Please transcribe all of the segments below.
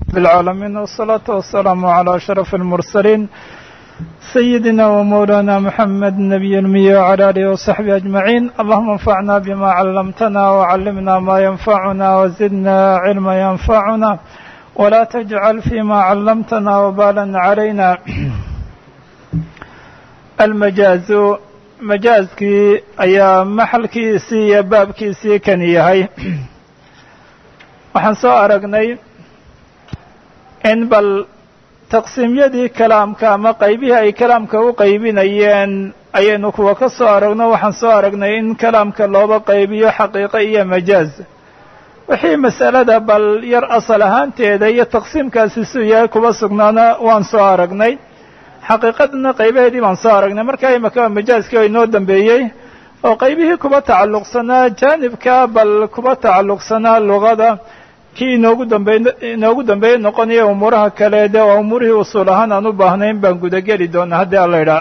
بالعالمين والصلاة والسلام على أشرف المرسلين سيدنا ومولانا محمد النبي الأمي وعلى آله وصحبه أجمعين. اللهم انفعنا بما علمتنا وعلمنا ما ينفعنا وزدنا علما ينفعنا ولا تجعل فيما علمتنا وبالا علينا. المجاز majaazkii ayaa maxalkiisii iyo baabkiisii kan yahay. waxaan soo aragnay in bal taqsiimyadii kalaamka ama qaybihii ay kalaamka u qaybinayeen ayaynu kuwa ka soo aragno. waxaan soo aragnay in kalaamka looba qaybiyo xaqiiqo iyo majaaz. wixii masalada bal yar asal ahaanteeda iyo taqsiimkaasi suu yahay kuba sugnaana waan soo aragnay. xaqiiqadna qaybaheedii baan soo aragnay. markaa imaka majaazkii oo inoo dambeeyey oo qaybihii kuba tacalluqsanaa jaanibka bal kuba tacalluqsanaa luqada kii inoogu dambeeyey noqonaya umuuraha kale de waa umuurihii usuul ahaan aan u baahnayn baan gudageli doonaa haddii alla idhaa.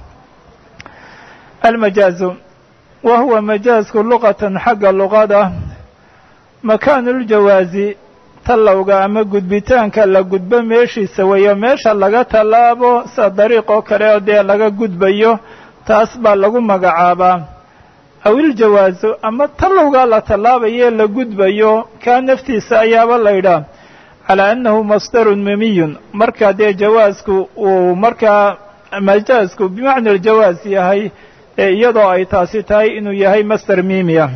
almajaazu wa huwa majaazku luqatan xagga luqada makaanu ljawaazi tallowga ama gudbitaanka la gudbo meeshiisa weeyo meesha laga tallaabo sida dariiq oo kale oo dee laga gudbayo taas baa lagu magacaabaa. awiljawaazu ama tallowgaa la tallaabaye la gudbayo kaa naftiisa ayaaba la ydhaa calaa annahu masdarun mimiyun. marka dee jawaasku uu markaa majaazku bimacna aljawaaz yahay iyadoo ay taasi tahay inuu yahay masdar miimiya.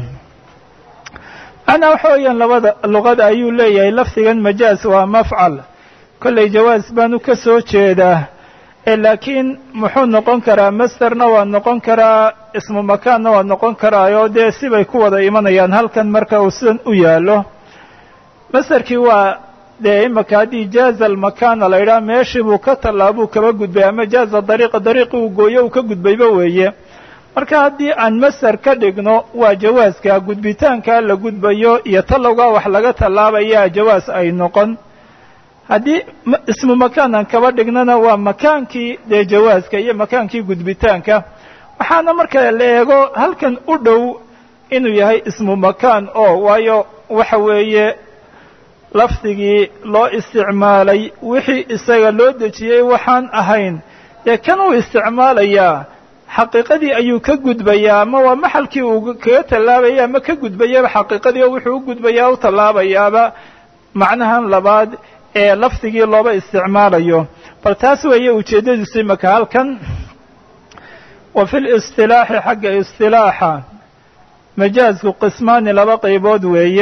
macnaa waxa weeyaan labada luqada ayuu leeyahay lafdigan majaaz waa mafcal. kollay jawaaz baanu ka soo jeedaa laakiin muxuu noqon karaa masderna waa noqon karaa ismu makaanna waa noqon karaayo dee sibay ku wada imanayaan halkan marka uu sidan u yaallo. masderkii waa dee imaka haddii jaaza almakaana la yidhaha meeshii buu ka tallaabuu kaba gudbay ama jaaza dariiqa dariiqii uu gooyo uu ka gudbayba weeye. marka haddii aan masder ka dhigno waa jawaaska gudbitaanka la gudbayo iyo tallowga wax laga tallaabaya jawaas ay noqon. haddii ismu makaan aan kaba dhignana waa makaankii dee jawaaska iyo makaankii gudbitaanka. waxaana marka la eego halkan u dhow inuu yahay ismu makaan oo waayo waxa weeye lafdigii loo isticmaalay wixii isaga loo dejiyey waxaan ahayn dee kan uu isticmaalayaa xaqiiqadii ayuu ka gudbayaa ama waa maxalkii uu kaga tallaabaya ama ka gudbayaba xaqiiqadii oo wuxuu u gudbayaa u tallaabayaaba macnahan labaad ee lafdigii looba isticmaalayo. bal taas weeye ujeeddadiisu imaka halkan. wa fi listilaaxi xagga istilaaxa majaazku qismaani laba qaybood weeye.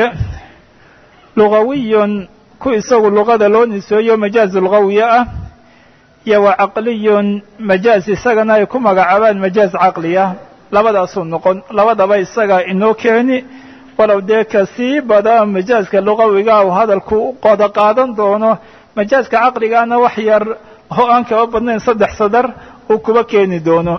lugawiyun ku isagu luqada loo nisooyo majaaz lugawiya ah iyo wa caqliyun majaaz isagana ay ku magacaabaan majaaz caqliya. labadaasuu noqon labadaba isaga inoo keeni walow dee kasii badaa majaazka lugawiga uu hadalku qoda qaadan doono. majaazka caqligaana wax yar oo aan kaba badnayn 3 sadar uu kuba keeni doono.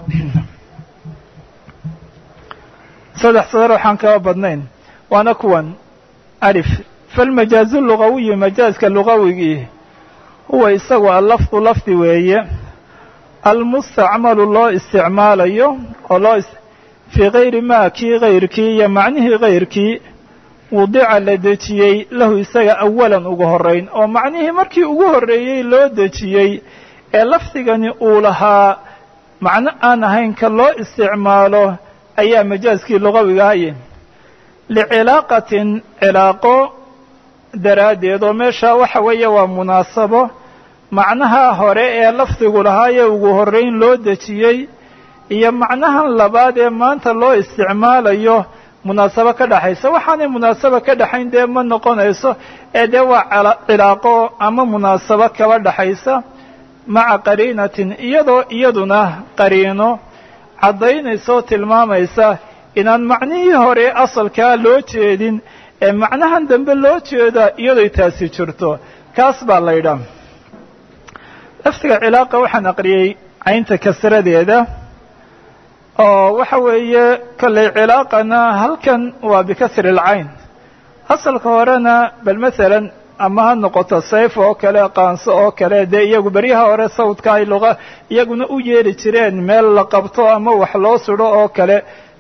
3 sadar waxaan kaba badnayn waana kuwan. alif falmajaazu lugawiyu majaazka lugawigii huwa isagu allafdu lafdi weeye almustacmalu loo isticmaalayo oo fii kayri maa kii kayrkii iyo macnihii kayrkii wudica la dejiyey lahu isaga awalan ugu horayn oo macnihii markii ugu horreeyey loo dejiyey ee lafdigani uu lahaa macno aan ahayn ka loo isticmaalo ayaa majaazkii lugawiga haye. licilaaqatin cilaaqo daraaddeed oo meesha waxa weeye waa munaasabo macnaha hore ee lafdigu lahaayee ugu horrayn loo dejiyey iyo macnahan labaad ee maanta loo isticmaalayo munaasabo ka dhaxaysa. waxaanay munaasabo ka dhaxayn dee ma noqonayso ee dee waa cilaaqo ama munaasabo kaba dhaxaysa maca qariinatin iyadoo iyaduna qariino caddaynaysaoo tilmaamaysa inaan macnihii hore asalkaa loo jeedin ee macnahan dambe loo jeeda iyadoy taasi jirto. kaas baa la ydhaa. lafdiga cilaaqa waxaan aqriyey caynta kasradeeda oo waxa weeye kollay cilaaqana halkan waa bikasri alcayn. asalka horena bal maalan ama ha noqoto sayf oo kale qaanso oo kale dee iyagu beryaha hore sawdka ay luqa iyaguna u yeeli jireen meel la qabto ama wax loo sudho oo kale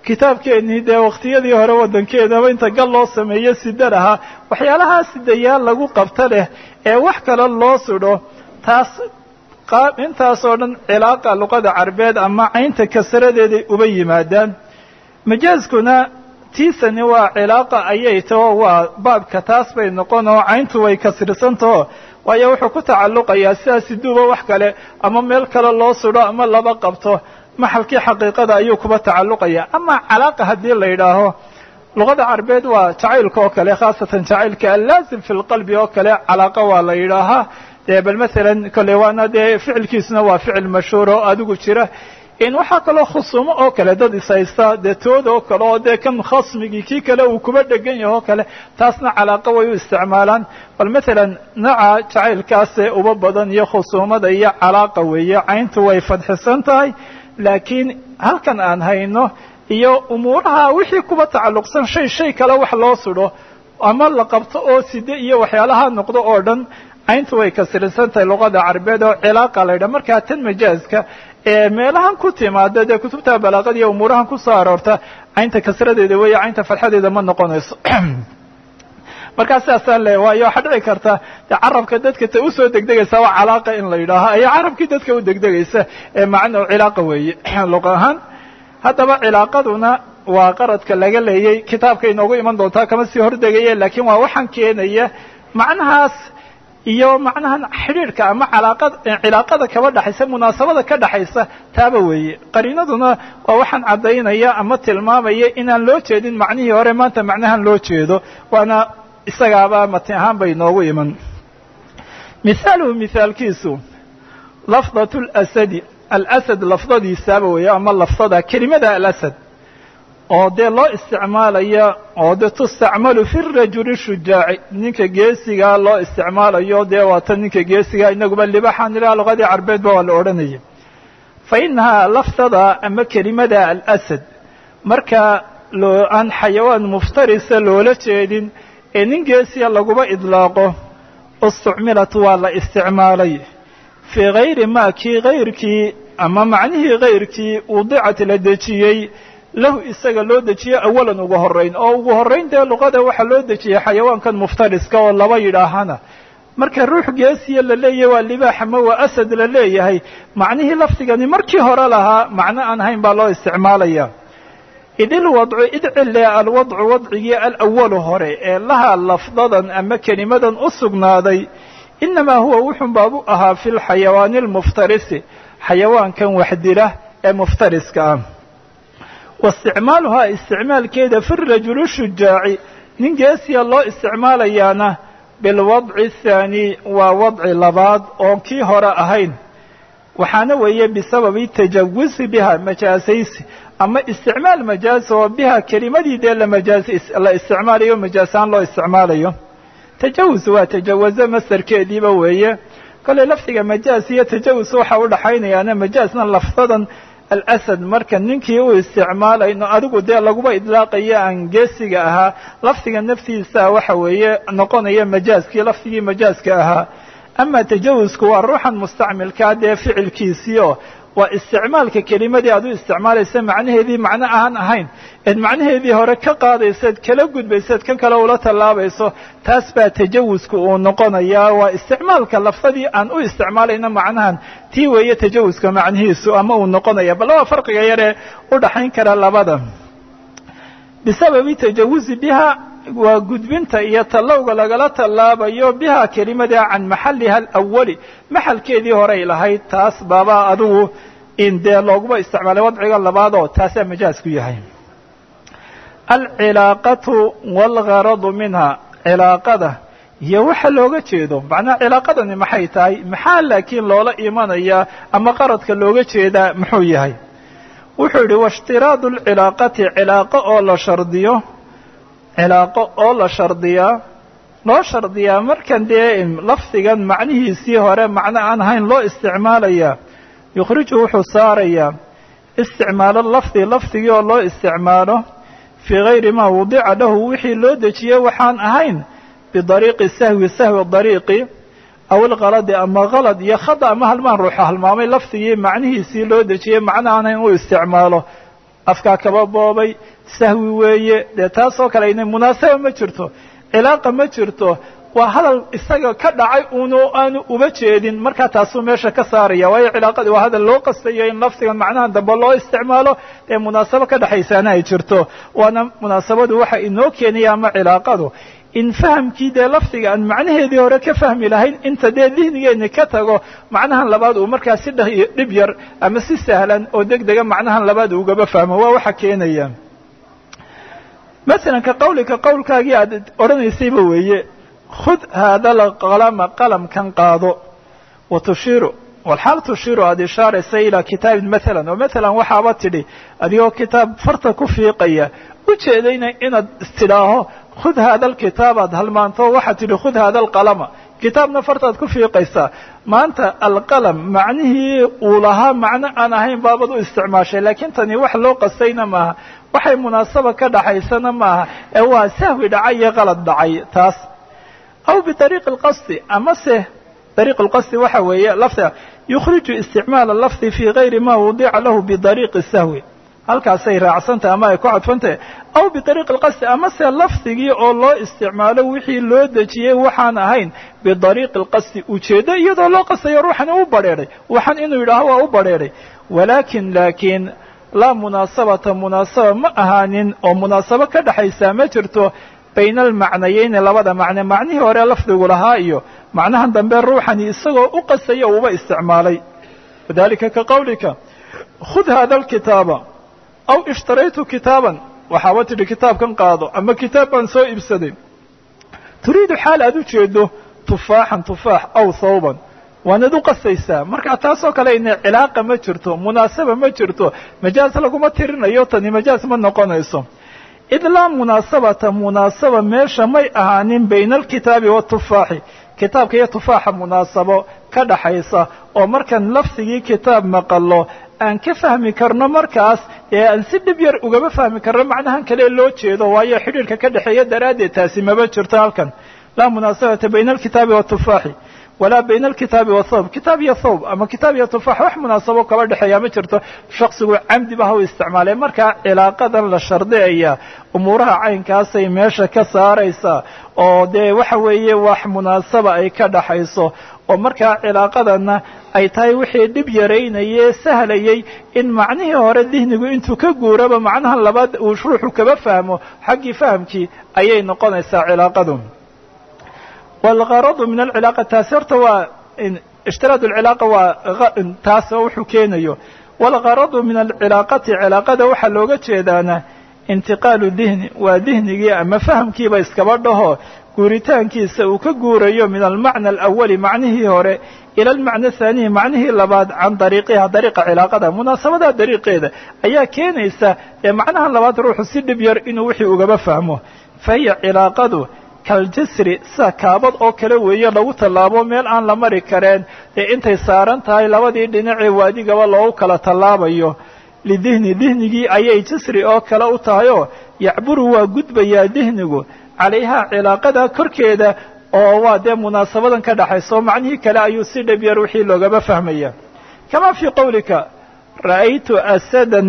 kitaabkeennii dee waqtiyadii hore waddankeedaba inta gal loo sameeyo sida lahaa waxyaalahaa sidayaal lagu qabta leh ee wax kale loo sudho taas intaasoo dhan cilaaqa luqada carbeed ama caynta kasradeeday uba yimaadaan majaaskuna tiisani waa cilaaqa ayay taho waa baabka taas bay noqon oo cayntu way kasrisantaho waayo wuxuu ku tacalluqayaa sidaas siduuba wax kale ama meel kale loo sudho ama laba qabto maxalkii xaqiiqada ayuu kuba tacalluqaya ama calaaqa haddii la yidhaaho luqada carbeed waa jacaylka oo kale khaasatan jacaylka allaazim fi lqalbi oo kale calaaqa waa la yidhaahaa dee bal masalan kolley waana dee ficilkiisuna waa ficil mashhuur oo adigu jira in waxaa kaloo khusuumo oo kale dad ishaysta dee tooda oo kale oo dee kan khasmigii kii kale uu kuba dhegan yahay oo kale taasna calaaqa way u isticmaalaan bal masalan nooca jacaylkaasee uba badan iyo khusuumada iyo calaaqa weeye cayntu way fadxisan tahay laakiin halkan aan hayno iyo umuuraha wixii kuba tacalluqsan shay kale wax loo sudho ama la qabto oo side iyo waxyaalaha noqdo oo dhan cayntu way kasrisan tahay luqada carbeed oo cilaaqa la yidhaha markaa tan majaaska ee meelahan ku timaada dee kutubta balaaqada iyo umuurahan ku soo aroorta caynta kasradeeda weeye caynta fadxadeeda ma noqonayso markaa sidaasaan leeya waayo waxaa dhici karta dee carabka dadka ta usoo degdegaysa waa calaaqa in la yidhaaho ayaa carabkii dadka u degdegaysa ee macna cilaaqa weeye luqa ahaan haddaba cilaaqaduna waa qaradka laga leeyay kitaabka inoogu iman doontaa kama sii hordegaye laakiin waa waxaan keenaya macnahaas iyo macnahan xidhiirhka ama cilaaqada kaba dhaxaysa munaasabada ka dhaxaysa taaba weeye qariinaduna waa waxaan caddaynaya ama tilmaamaya inaan loo jeedin macnihii hore maanta macnahan loo jeedo waana isagaaba mati ahaan bay noogu iman mihaaluhu mihaalkiisu lafdat lasadi alasad lafdadiisaaba weeye ama lafdada kelimada alasad oo dee loo isticmaalaya oo dee tustacmalu fi rajuli shujaaci ninka geesigaa loo isticmaalayo dee waata ninka geesigaa inaguba libaxaan ilaa luqadii carbeedba waa la odhanaya fa inahaa lafdada ama kelimada alasad marka aan xayawaan muftarisa loola jeedin ee nin geesiya laguba idlaaqo istucmilat waa la isticmaalay fii gayri ma kii gayrkii ama macnihii gayrkii wadicat la dejiyey lahu isaga loo dejiye awalan ugu horayn oo ugu horayn dee luqada waxaa loo dejiyey xayawaankan muftariska oo laba yidhaahana marka ruux geesiya la leeyahay waa libaax ama waa asad la leeyahay macnihii lafdigani markii hore lahaa macno aan ahayn baa loo isticmaalaya idilwadcu idcile alwadcu wadcigii alawalu hore ee lahaa lafdadan ama kelimadan u sugnaaday inamaa huwa wuxun baabu ahaa fi lxayawaani almuftarisi xayawaankan waxdila ee muftariska ah waisticmaaluhaa isticmaalkeeda fi rajuli shujaaci nin geesiya loo isticmaalayaana bilwadci athaani waa wadci labaad oon kii hore ahayn waxaana weeye bisababi tajawuzi biha majaasaysi ama isticmaal majaas oo biha kelimadii dee la isticmaalayo majaasaan loo isticmaalayo tajawuz waa tajawaza masarkeediiba weeye kolley lafdiga majaas iyo tajawuz waxaa u dhaxaynayaana majaasna lafdadan alasad marka ninkii u isticmaalayno adigu dee laguba idlaaqayo aan geesiga ahaa lafdiga naftiisa waxa weeye noqonaya majaaskii lafdigii majaaska ahaa ama tajawuzku waa ruuxan mustacmilkaa dee ficilkiisiio waa isticmaalka kelimadii aad u isticmaalaysa macnaheedii macno aan ahayn eed macnaheedii hore ka qaadaysaed kala gudbaysaed kan kale ula tallaabayso taas baa tajawuzku uu noqonayaa waa isticmaalka lafdadii aan u isticmaalayno macnahan tii weeye tajawuzka macnihiisu ama uu noqonaya bal waa farqiga yaree u dhaxayn kara labada bisababi tajawuzi biha waa gudbinta iyo tallowga lagala tallaabayo biha kelimada can maxaliha alawali maxalkeedii horey lahayd taas baabaa adigu in dee looguma isticmaalay wadciga labaadoo taasaa majaasku yahay alcilaaqatu waalgaradu minha cilaaqada iyo waxa looga jeedo macnaha cilaaqadani maxay tahay maxaa laakiin loola imanayaa ama qaradka looga jeedaa muxuu yahay wuxuu yidhi waishtiraadu alcilaaqati cilaaqo oo la shardiyo cilaaqo oo la shardiyaa loo shardiyaa markan dee lafdigan macnihiisii hore macno aan ahayn loo isticmaalayaa yukhriju wuxuu saarayaa isticmaalo lafdigii oo loo isticmaalo fii gayri maa wudica lahu wixii loo dejiyey waxaan ahayn bidariiqi sahwi dariiqi aw ilkaladi ama kalad iyo khada ama halmaan ruuxa halmaamay lafdigii macnihiisii loo dejiyey macno aan ahayn uu isticmaalo afkaa kaba boobay sahwi weeye dee taasoo kale ina munaasaba ma jirto cilaaqa ma jirto waa hadal isaga ka dhacay aanu uba jeedin markaa taasuu meesha ka saaraya waayo cilaaqadii waa hadal loo qastayo in lafdigan macnaha dambe loo isticmaalo ee munaasabo ka dhexaysaana ay jirto waana munaasabadu waxa inoo keenaya ama cilaaqadu in fahamkii dee lafdiga aan macnaheedii hore ka fahmi lahayn inta dee dihnigeeni ka tago macnahan labaad uu markaa si dhib yar ama si sahlan oo degdega macnahan labaad ugaba fahmo waa waxa keenaya masalan ka qawlika qawlkaagii aad odhanaysayba weeye khud haada alqalama qalamkan qaado wa tushiiru walxaal tushiiru aada ishaaraysa ilaa kitaabin maalan oo maalan waxaaba tidhi adigoo kitaab farta ku fiiqaya ujeedayna inaad istidhaaho khud haada alkitaab aad halmaanto waxaad tidhi khud haada alqalama kitaabna fartaad ku fiiqaysaa maanta alqalam macnihii uu lahaa macno aan ahayn baabad u isticmaashay laakiin tani wax loo qastayna maaha waxay munaasaba ka dhaxaysana maaha ee waa sahwi dhacay iyo qalad dhacay taas aw biariiqi lqasdi amase ariiq lqasdi waxa weeye lafdiga yukhriju isticmaala lafdi fii gayri ma wudica lahu bidariiqi sahwi halkaasay raacsantahay ama ay ku cadfantahay aw biariiqi lqasdi amase lafdigii oo loo isticmaalo wixii loo dejiyey waxaan ahayn bidariiqi lqasdi ujeeddo iyadoo loo qastayo ruuxani u badheedhay waxaan inuu yidhaaho waa u badheedhay laakiin laa munaasabata munaasaba ma ahaanin oo munaasabo ka dhexaysaa ma jirto bayna almacnayeyni labada macne macnihii hore lafdigu lahaa iyo macnahan dambe ruuxani isagoo u qasaya uba isticmaalay wadalika ka qawlika khud haada alkitaaba aw ishtaraytu kitaaban waxaaba tidhi kitaabkan qaado ama kitaab baan soo iibsaday turiidu xaal aad u jeedo tufaaxan tufaax aw thawban waanad u qasaysaa marka taasoo kale ina cilaaqa ma jirto munaasaba ma jirto majaaz laguma tirinayo tani majaaz ma noqonayso id laa munaasabata munaasaba meesha may ahaanin bayna alkitaabi watufaaxi kitaabka iyo tufaaxa munaasabo ka dhaxaysa oo markaan lafdigii kitaab maqalo aan ka fahmi karno markaas ee aan si dhib yar ugaba fahmi karno macnahan kale loo jeedo waayo xidhiirka ka dhexeeya daraaddeed taasi maba jirto halkan laa munaasabata bayna alkitaabi watufaaxi walaa bayna alkitaabi wathawb kitaab iyo thawb ama kitaab iyo tufaax wax munaasabo kaba dhexeeya ma jirto shaksigu camdiba ha u isticmaalay markaa cilaaqadan la shardiyaya umuuraha caynkaasay meesha ka saaraysaa oo dee waxa weeye wax munaasaba ay ka dhaxayso oo markaa cilaaqadanna ay tahay wixii dhib yaraynaye sahlayay in macnihii hore dihnigu intuu ka guuraba macnaha labaad uu ruuxu kaba fahmo xaggii fahamkii ayay noqonaysaa cilaaqadu والغرض من العلاقة taasi horta waa اشhtirاad العلاaqة waa taas oo wuxuu keenayo والغرض من العلاaqati cilaaqada waxaa looga jeedaana انتiqاaل dihni waa dihnigii ama fahamkiiba iskaba dhaho guuritaankiisa uu ka guurayo min المعنى الأولi macnihii hore ilى المعنى الثانiي macnihii labaad can dariiqiha dariiqa cilaaqada munaasabada dariiqeeda ayaa keenaysa ee macnaha labaad ruuxu si dhib yar inuu wixii ugaba fahmo fahiya cilaaqadu kaljasri sida kaabad oo kale weeye lagu tallaabo meel aan la mari kareen ee intay saaran tahay labadii dhinacee waadigaba loogu kala tallaabayo lidihni dihnigii ayay jasri oo kale u tahay oo yacburu waa gudbayaa dihnigu calayhaa cilaaqada korkeeda oo waa dee munaasabadan ka dhaxayso macnihii kale ayuu si dhib yar wixii loogaba fahmaya kamaa fii qawlika ra'aytu asadan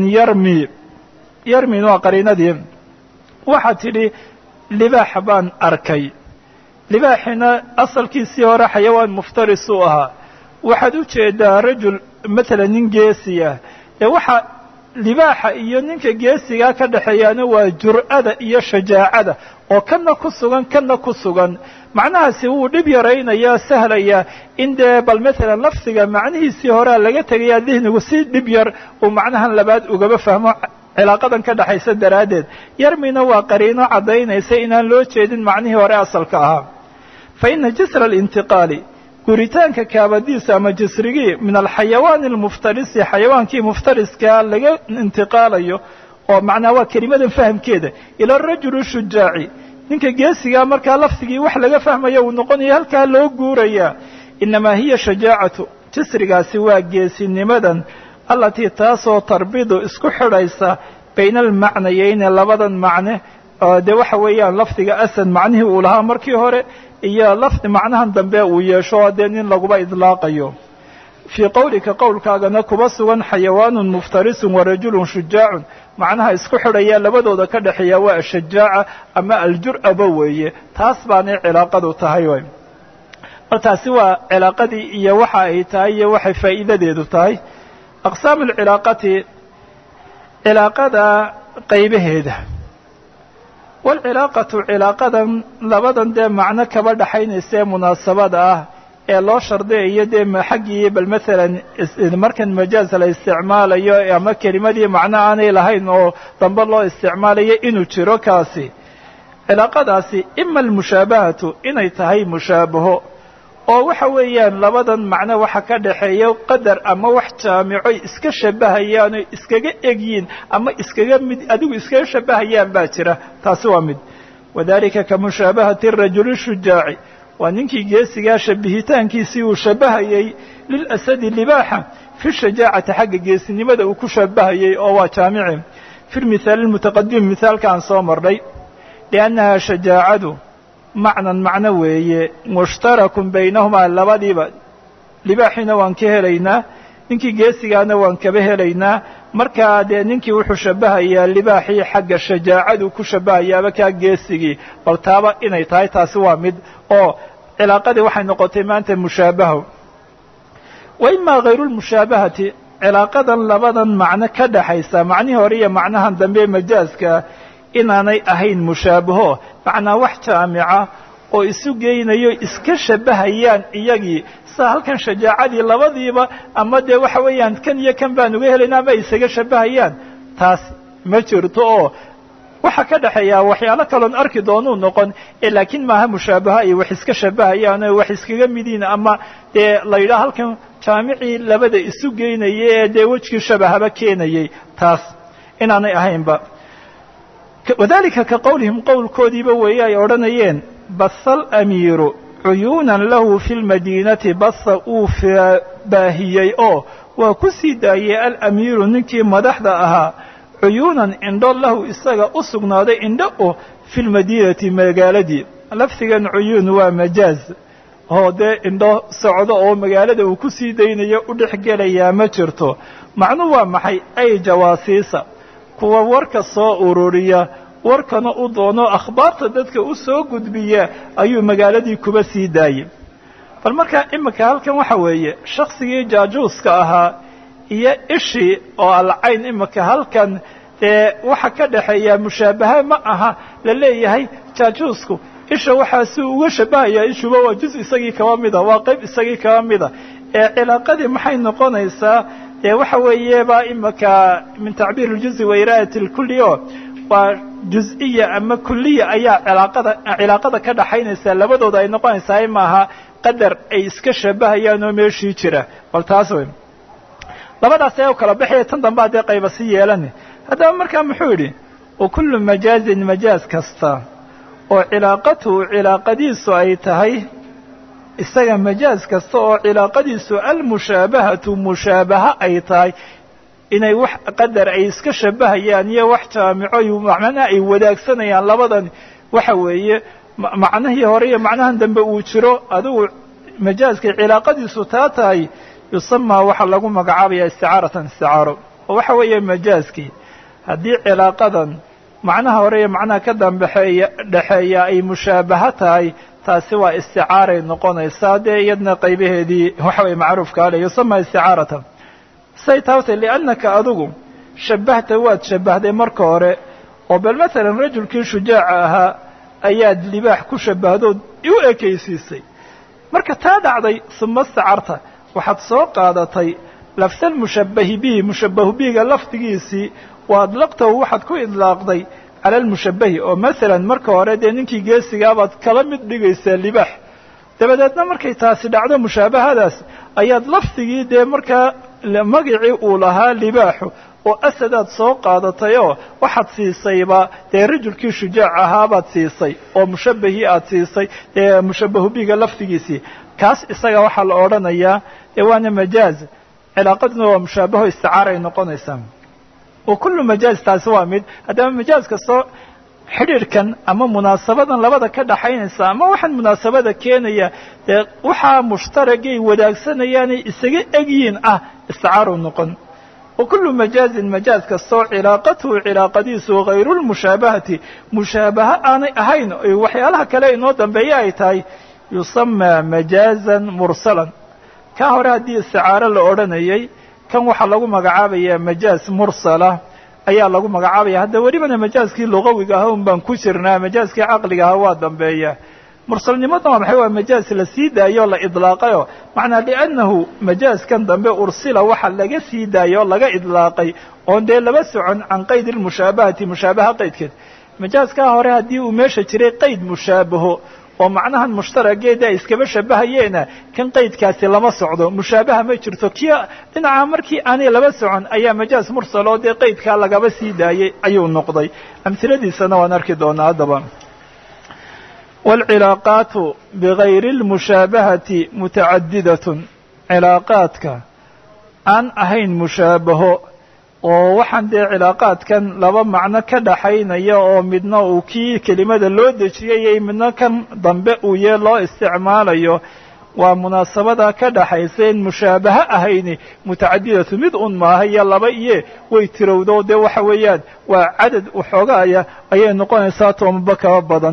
yarmin waa qariinadii waxaad tidhi libaax baan arkay libaaxina asalkiisii hore xayawaan muftaris uu ahaa waxaad u jeedaa rajul maalan nin geesi ah ee waxa libaaxa iyo ninka geesigaa ka dhexeeyaana waa jur'ada iyo shajaacada oo kana ku sugan macnahaasi wuu dhib yaraynayaa sahlayaa in dee bal maalan lafdiga macnihiisii horea laga tegayaa dihnigu si dhib yar uu macnahan labaad ugaba fahmo cilaaqadan ka dhaxaysa daraaddeed yarmina waa qariino caddaynaysa inaan loo jeedin macnihii hore asalka ahaa fa ina jasra alintiqaali guritaanka kaabadiisa ama jasrigii min alxayawaani almuftarisi xayawaankii muftariskaa laga intiqaalayo oo macnaa waa kelimadan fahamkeeda ila arajuli shujaaci ninka geesigaa markaa lafdigii wax laga fahmaya uu noqonaya halkaa loo guurayaa inamaa hiya shajaacatu jasrigaasi waa geesinimadan allatii taasoo tarbidu isku xidhaysa bayna almacnayeyni labadan macne oo dee waxa weeyaan lafdiga asad macnihii uu lahaa markii hore iyo lafdi macnahan dambe uu yeesho dee nin laguba idlaaqayo fii qowlika qowlkaagana kuba sugan xayawaanun muftarisun warajulun shujaacun macnaha isku xidhaya labadooda ka dhexeeya waa ashajaaca ama aljur'aba weeye taas baanay cilaaqadu tahay way bal taasi waa cilaaqadii iyo waxa ay tahay iyo waxay faa'iidadeedu tahay aqsaamu alcilaaqati cilaaqada qaybaheeda walcilaaqatu cilaaqadan labadan dee macno kaba dhaxaynaysae munaasabada ah ee loo shardiyayo dee xaggii bal maalan markan majaaz la isticmaalayo ama kelimadii macno aanay lahayn oo dambe loo isticmaalayo inuu jiro kaasi cilaaqadaasi ima almushaabahatu inay tahay mushaabaho oo waxa weeyaan labadan macno waxa ka dhaxeeya qadar ama wax jaamico iska shabahayaan oo iskaga egyiin ama iskaga mid adigu iskaga shabahayaan baa jira taasi waa mid wadalika ka mushaabahati rajuli shujaaci waa ninkii geesigaa shabihitaankiisii uu shabahayey lilasadi libaaxa fi shajaacati xagga geesinimada uu ku shabahayey oo waa jaamici fi lmithaali lmutaqadim mithaalka aan soo marnay liannaha shajaacadu macnan macno weeye mushtarakun baynahumaa labadiiba libaaxiina waan ka helaynaa ninkii geesigaana waan kaba helaynaa markaa dee ninkii wuxuu shabahayaa libaaxii xagga shajaacadu ku shabahayaaba kaa geesigii bal taaba inay tahay taasi waa mid oo cilaaqadii waxay noqotay maanta mushaabaho wa imaa hayru lmushaabahati cilaaqadan labadan macno ka dhaxaysa macnihii hore iyo macnahan dambe majaaska inaanay ahayn mushaabaho macnaa wax jaamica oo isu geynayo iska shabahayaan iyagii saa halkan shajaacadii labadiiba ama dee waxa weeyaan kan iyo kan baan uga helaynaa ama ay isaga shabahayaan taas ma jirto oo waxa ka dhaxeeyaa waxyaalo kaloon arki doonuu noqon laakiin maaha mushaabaha ay wax iska shabahayaan oo wax iskaga midiin ama dee la yidhaha halkan jaamicii labada isu geynaya ee dee wejkii shabahaba keenayay taas inaanay ahaynba wadalika ka qowlihim qowlkoodiiba weeye ay odhanayeen basa alamiiru cuyuunan lahu fi lmadiinati basa uu baahiyey oo waa ku sii daayey alamiiru ninkii madaxda ahaa cuyuunan indho lahu isaga u sugnaaday indho oo fi lmadiinati magaaladii lafdigan cuyuun waa majaaz oo dee indho socdo oo magaalada uu ku sii daynayo u dhex gelayaa ma jirto macnuu waa maxay ay jawaasiisa kuwa warka soo ururiya warkana u doono akhbaarta dadka u soo gudbiya ayuu magaaladii kuba sii daayey bal markaa iminka halkan waxa weeye shaksigii jaajuuska ahaa iyo ishii oo alcayn iminka halkan dee waxa ka dhaxeeya mushaabaha ma aha la leeyahay jaajuusku isha waxaa si uga shabahayaa ishuba waa juz isagii kaba mida waa qayb isagii kaba mida ee cilaaqadii maxay noqonaysaa dee waxa weeye baa iminka min tacbiir اljuzi wa iraayat اlkuli o waa juz-iya ama kuliya ayaa cilaaqada ka dhaxaynaysaa labadooda ay noqonaysaa maaha qadar ay iska shabahayaan oo meeshii jira bal taas wey labadaas ayaa u kala baxaya tan dambaa dee qayba si yeelani haddaba markaa muxuu yidhi wakulu majaazin majaaz kasta oo cilaaqatuhu cilaaqadiisu ay tahay isaga majaaz kasta oo cilaaqadiisu almushaabahatu mushaabaha ay tahay inay wax qadar ay iska shabahayaan iyo wax jaamico macnaha ay wadaagsanayaan labadan waxa weeye macnahii hore iyo macnahan dambe uu jiro adigu majaazkay cilaaqadiisu taa tahay yusamaa waxaa lagu magacaabaya isticaaratan isticaaro oo waxa weeye majaazkii haddii cilaaqadan macnaha hore iyo macnaha ka dambaxeeya dhexeeya ay mushaabaha tahay taasi waa isticaaray noqonaysaa dee iyadna qaybaheedii waxa weye macruufka ale yusamaa isticaaratan say taabtay liannaka adigu shabahta waad shabahday marka hore oo bal maalan rajulkii shujaaca ahaa ayaad libaax ku shabahdood u ekaysiisay marka taa dhacday suma istacarta waxaad soo qaadatay lafsal mushabahi bihi mushabahu bihiga lafdigiisii wa adlaqtahu waxaad ku idlaaqday cala almushabahi oo maalan marka hore dee ninkii geesigaabaad kala mid dhigaysaa libaax dabadeedna markay taasi dhacdo mushaabahadaas ayaad lafdigii dee markaa magacii uu lahaa libaaxu oo asadaad soo qaadatay oo waxaad siisayba dee rajulkii shujaac ahaabaad siisay oo mushabahii aad siisay dee mushabahu bihiga lafdigiisii kaas isaga waxaa la odhanayaa dee waana majaaz cilaaqaduna waa mushaabaho isticaara ay noqonaysaa wa kullu majaaz taasi waa mid haddaba majaaz kastoo xidhiirkan ama munaasabadan labada ka dhaxaynaysa ama waxaan munaasabada keenaya dee waxaa mushtaragay wadaagsanayaan isaga egyiin isticaaro noqon. وكل مجاز مجاز كastoo cilaaqatuhu cilaaqadiisu غayru lmushaabahati mushaabaha aanay ahayn waxyaalaha kale inoo dambeeya ay tahay yusamaa majaazan mursalan. ka hore haddii isticaaro la odhanayay kan waxaa lagu magacaabaya majaaz mursala ayaa lagu magacaabaya. hadda welibana majaazkii lugawiga aha un baan ku jirnaa, majaazkii caqliga aha waa dambeeya. mursalnimadan waa maxay? waa majaaz la sii daayo la idlaaqayo macnaa liannahu majaazkan dambe ursila waxa laga sii daayo laga idlaaqay oon dee laba socon can qayd lmushaabahati mushaabaha qaydkeed. majaazkaa hore haddii uu meesha jiray qayd mushaabaho oo macnahan mushtarageeda ay iskaba shabahayeena kan qaydkaasi lama socdo, mushaabaha ma jirto. kii dhinaca markii aanay laba socon ayaa majaaz mursal oo dee qaydkaa lagaba sii daayay ayuu noqday. amhiladiisana waan arki doonaa. haddaba wاlcilaaqaatu bigayri اlmushaabahati mutacadidatun, cilaaqaadka aan ahayn mushaabaho oo waxaan dee cilaaqaadkan laba macno ka dhaxaynaya oo midna uu kii kelimada loo dejiyay midna kan dambe uu yee loo isticmaalayo, waa munaasabada ka dhaxaysa in mushaabaha ahayni mutacadidatu mid un maaha iyo laba iye way tirowdo dee waxa weeyaan waa cadad waxoogaaya ayay noqonaysaa toomaba kaba badan.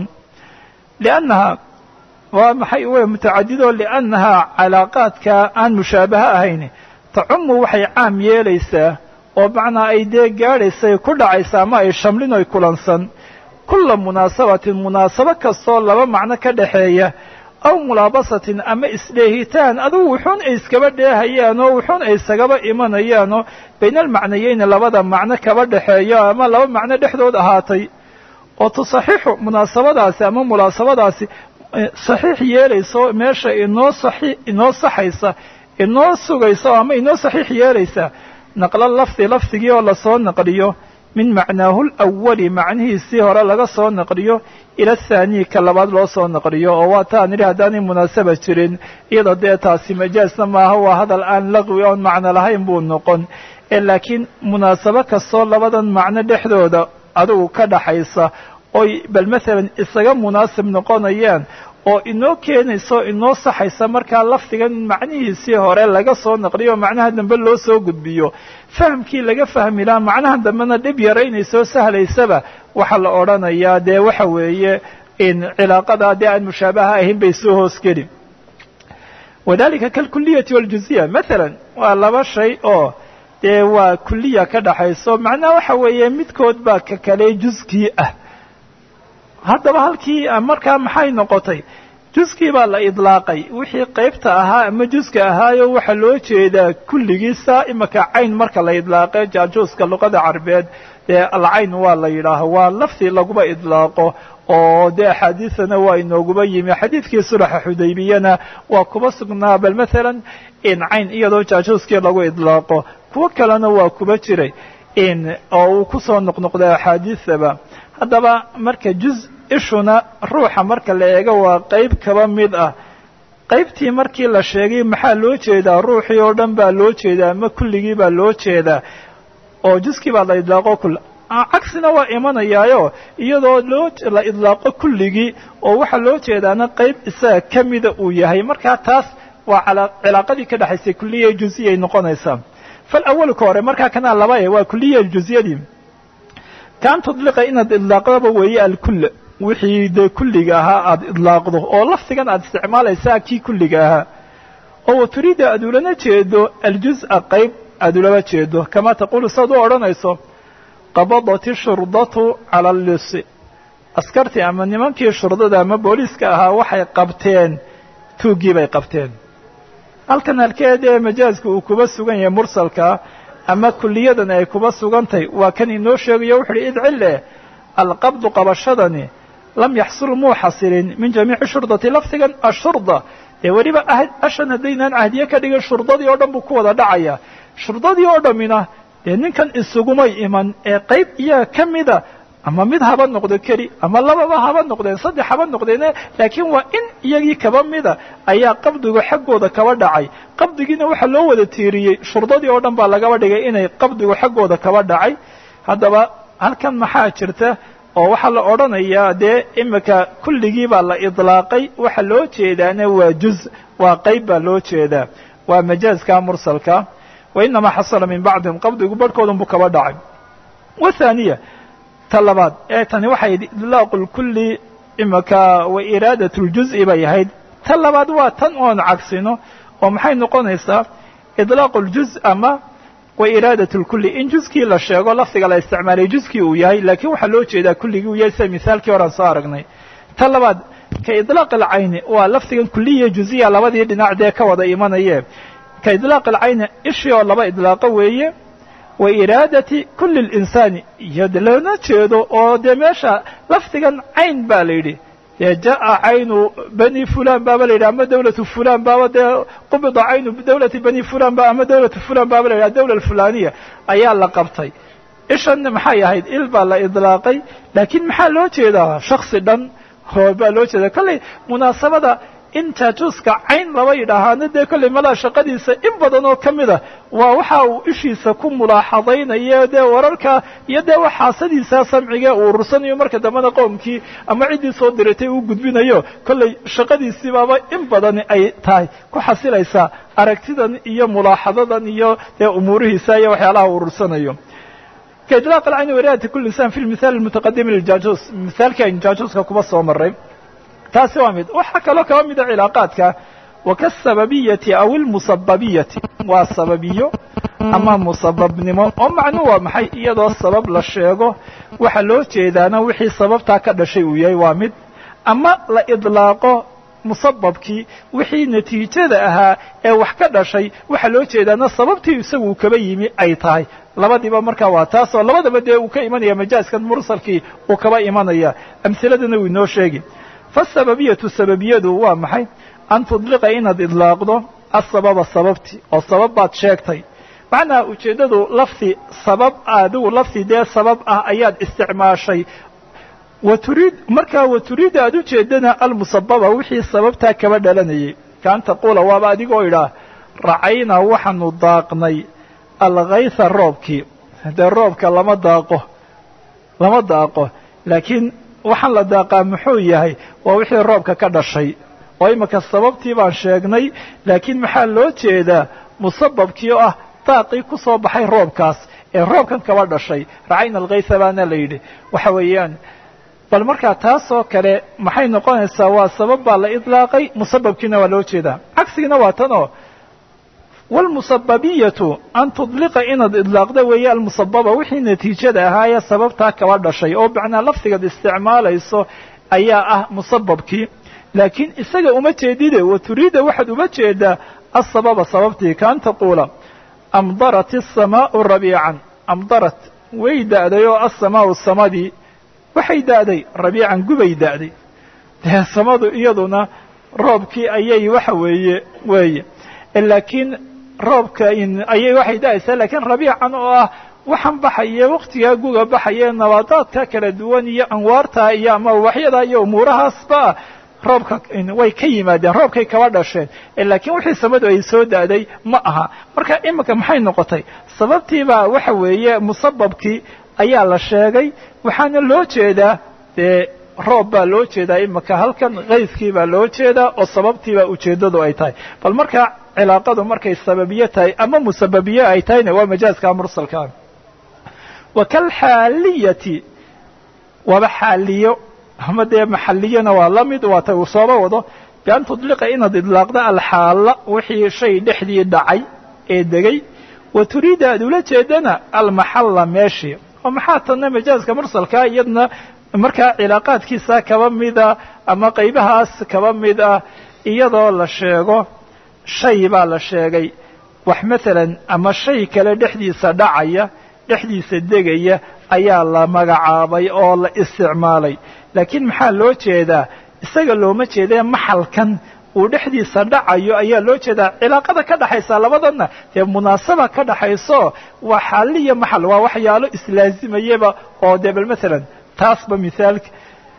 لأنها waa maxay way mutacadido لأنها cilaaqaadka aan mushaabaha ahayn tacumu waxay caam yeelaysaa oo macnaa ay dee gaadhaysay ku dhacaysa ama ay shamlin oy kulansan kula munaasabatin munaasabo kastoo laba macno ka dhaxeeya aw mulaabasatin ama isdheehitaan adugu wuxuun ay iskaba dheehayaan oo wuxuun ay isagaba imanayaanoo bayna almacnayeyni labada macno kaba dhaxeeya ama laba macno dhexdood ahaatay oo tusaxiixu munaasabadaasi ama mulaasabadaasi saxiix yeelayso meesha inoo saxaysa inoo sugaysa ama inoo saxiix yeelaysa naqla lafdigii oo lasoo naqliyo min macnaahu lawali macnihiisii hore laga soo naqliyo ila athaanii ka labaad loo soo naqliyo. oo waa taan idhi haddaanay munaasaba jirin iyadoo dee taasi majaazna maaha, waa hadal aan laqwi oon macno lahayn buu noqon. laakiin munaasabo kastoo labadan macno dhexdooda adigu ka dhaxaysa oy bal maalan isaga munaasib noqonayaan oo inoo keenayso inoo saxaysa markaa lafdigan macnihiisii hore laga soo naqliyo macnaha dambe loo soo gudbiyo, fahamkii laga fahmi lahaa macnaha dambena dhib yaraynayso sahlaysaba waxaa la odhanayaa dee waxa weeye in cilaaqada dee aan mushaabaha ahayn bay soo hoosgeli. wadalika kalkuliyati waljuziya maalan waa laba shay oo dee waa kuliya ka dhaxayso macnaha waxa weeye midkood baa ka kale juskii ah. haddaba halkii markaa maxay noqotay? juskii baa la idlaaqay wixii qaybta ahaa ama juska ahaayo waxaa loo jeedaa kulligiisa. imaka cayn marka la idlaaqay jaajuuska luqada carbeed dee alcayn waa la yidhaaho waa laftii laguba idlaaqo oo dee axaadiisana waa inooguba yimi. xadiidkii sulaxa xudaybiyana waa kuba sugnaa bal maalan in cayn iyadoo jaajuuskii lagu idlaaqo, kuwo kalena waa kuba jiray oo uu kusoo noqnoqday axaadiisaba. haddaba marka juz ishuna ruuxa marka la eego waa qayb kaba mid ah. qaybtii markii la sheegay maxaa loo jeedaa? ruuxii oo dhan baa loo jeedaa ama kulligii baa loo jeedaa oo juskii baa la idlaaqo kul. cagsina waa imanayaayo iyadoo la idlaaqo kulligii oo waxaa loo jeedaana qayb isaga ka mida uu yahay. markaa taas waa cilaaqadii ka dhexaysay kuliya juziyay noqonaysaa. falawalu ka hore markaa kanaa laba waa kuliya juziyadii kaan tudliqa inaad idlaaqdaba weeye alkull wixii dee kulliga ahaa aad idlaaqdo oo lafdigan aad isticmaalaysaa kii kulliga ahaa oo waturiida aad ulana jeedo aljuz'a qayb aad ulaba jeedo kamaa taquulu saad u odhanayso qabadat ishurdatu cala allisi, askartii ama nimankii shurdada ama booliiska ahaa waxay qabteen tuuggii bay qabteen. halkan halkeedee majaazka uu kuba sugan yahay mursalka ama kuliyadan ay kuba sugantay waa kan inoo sheegayo wuxu uhi idcille alqabdu qabashadani lam yaxsul muu xasilin min jamiici shurdati lafdigan ashurda dee weliba ashan haddaynaan cahdiye ka dhigin shurdadii oo dhan buu ku wada dhacaya. shurdadii oo dhammina dee ninkan isugumay iman ee qayb iyaga ka mida ama mid haba noqdo keli ama lababa haba noqdeen saddex haba noqdeene laakiin waa in iyagii kaba mida ayaa qabdigu xaggooda kaba dhacay. qabdigiina waxaa loo wada tiiriyey shurdadii oo dhan baa lagaba dhigay inay qabdigu xaggooda kaba dhacay. haddaba halkan maxaa jirta oo waxaa la odhanayaa dee imika kulligii baa la idlaaqay waxa loo jeedaana waa juz waa qayb baa loo jeedaa waa majaazka mursalka wainamaa xasala min bacdihim qabdigu barhkoodun buu kaba dhacay wathaniya ta labaad ee tani waxay idlaaqu lkulli imika wa iraadat ljuz'i bay ahayd ta labaad waa tan oon cagsino oo maxay noqonaysaa idlaaqu ljuz ama wa iraadat lkulli in juzkii la sheego lafdiga la isticmaalay juzkii uu yahay laakiin waxaa loo jeedaa kulligii uu yahay sida misaalkii horean soo aragnay ta labaad ka idlaaq alcayni waa lafdigan kuliya juziya labadii dhinac dee ka wada imanayee ka idlaaq alcayni ishii oo laba idlaaqo weeye wa iraadati kulli linsaani iyo de loona jeedo oo dee meesha lafdigan cayn baa la yidhi dee jaa caynu bani fulan baaba la yidhi ama dawlatu fulan baaba dee qubida caynu dawlati bani fulan ba ama dawlatu fulan baaba la yidhi adawla alfulaniya ayaa la qabtay ishan maxay ahayd il baa la idlaaqay laakiin maxaa loo jeedaa shaksi dhan oo baa loo jeedaa kolley munaasabada in jaajuuska cayn laba yidhaahaana dee kolley malaa shaqadiisa in badan oo ka mid a waa waxa uu ishiisa ku mulaaxadaynayo dee wararka iyo dee waxaasadiisa samciga uu urursanayo marka dambena qowmkii ama ciddii soo diratay uu gudbinayo kolley shaqadiisii baaba in badani ay tahay ku xasilaysaa aragtidan iyo mulaaxadadan iyo dee umuurihiisa iyo waxyaalaha uu urursanayo kaidlaaq alcayni wiraadati kulli insaan fi lmithaal almutaqadimi liljaajuus mithaalkii aynu jaajuuska kuba soo maray taasi waa mid waxaa kaloo kaba mida cilaaqaadka wakasababiyati aw ilmusababiyati waa sababiyo ama musababnimo oo macnuu waa maxay iyadoo sabab la sheego waxa loo jeedaana wixii sababtaa ka dhashay uu yahay waa mid ama la idlaaqo musababkii wixii natiijada ahaa ee wax ka dhashay waxa loo jeedaana sababtii isagu kaba yimi ay tahay labadiiba markaa waa taas oo labadaba dee uu ka imanaya majaaskan mursalkii uu kaba imanaya amhiladana uu inoo sheegi faasababiyatu sababiyadu waa maxay an tudliqa inaad idlaaqdo asababa sababti oo sabab baad sheegtay macnaha ujeeddadu lafdi sabab adigu lafdi dee sabab ah ayaad isticmaashay waturiid markaa waturiida aad ujeedana almusababa wixii sababtaa kaba dhalanayay kaan taquula waaba adigoo idhaah racaynaa waxaanu daaqnay alkayha roobkii dee roobka lama daaqo laakiin waxaan la daaqaa muxuu yahay waa wixii roobka ka dhashay oo imika sababtii baan sheegnay laakiin maxaa loo jeedaa musababkii oo ah daaqii ku soo baxay roobkaas ee roobkan kaba dhashay racayna alkayha baana la yidhi waxa weeyaan bal markaa taasoo kale maxay noqonaysaa waa sabab baa la idlaaqay musababkiina waa loo jeedaa cagsigina waa tan oo wاlmusababiyatu an tudliqa inaad idlaaqda weeye almusababa wixii natiijada ahaayee sababtaa kaba dhashay oo macnaa lafdigaad isticmaalayso ayaa ah musababkii laakiin isaga uma jeedide waturiida waxaad uma jeedaa asababa sababtii kaan taquula amdarat الsamaau rabiican amdarat way da'day oo asamaau samadii waxay da'day rabiican gubay da'day dee samadu iyaduna roobkii ayay waxa weeye laakiin roobka ayay waxay da'aysaa laakiin rabiican oo ah waxaan baxaye waktigaa guga baxaye nabaadaadka kala duwan iyo anwaarta iyo ama ubaxyada iyo umuurahaasba roobka way ka yimaadeen roobkay kaba dhasheen laakiin wixii samadu ay soo da'day ma aha marka imika maxay noqotay sababtiibaa waxa weeye musababkii ayaa la sheegay waxaana loo jeedaa dee roob baa loo jeedaa imika halkan kaydkii baa loo jeedaa oo sababtiibaa ujeeddadu ay tahay bal markaa cilaaqadu markay sababiye tahay ama musababiye ay tahayna waa majaaska mursalka wa kalxaaliyati waaba xaaliyo ama dee maxaliyana waa la mid waa ta uu sooba wado bian tudliqa inaad idlaaqda alxaala wixii shay dhexdii dhacay ee degay wa turiida aad ula jeedana almaxalla meeshii oo maxaa tanna majaaska mursalkaa iyadna markaa cilaaqaadkiisa kaba mida ama qaybahaas kaba mid ah iyadoo la sheego shay baa la sheegay wax maalan ama shay kale dhexdiisa dhacaya dhexdiisa degaya ayaa la magacaabay oo la isticmaalay laakiin maxaa loo jeedaa isaga looma jeedee maxalkan uu dhexdiisa dhacayo ayaa loo jeedaa cilaaqada ka dhaxaysa labadana dee munaasaba ka dhaxayso waa xaali iyo maxal waa waxyaalo islaazimayaba oo dee bal maalan taasba mithaalka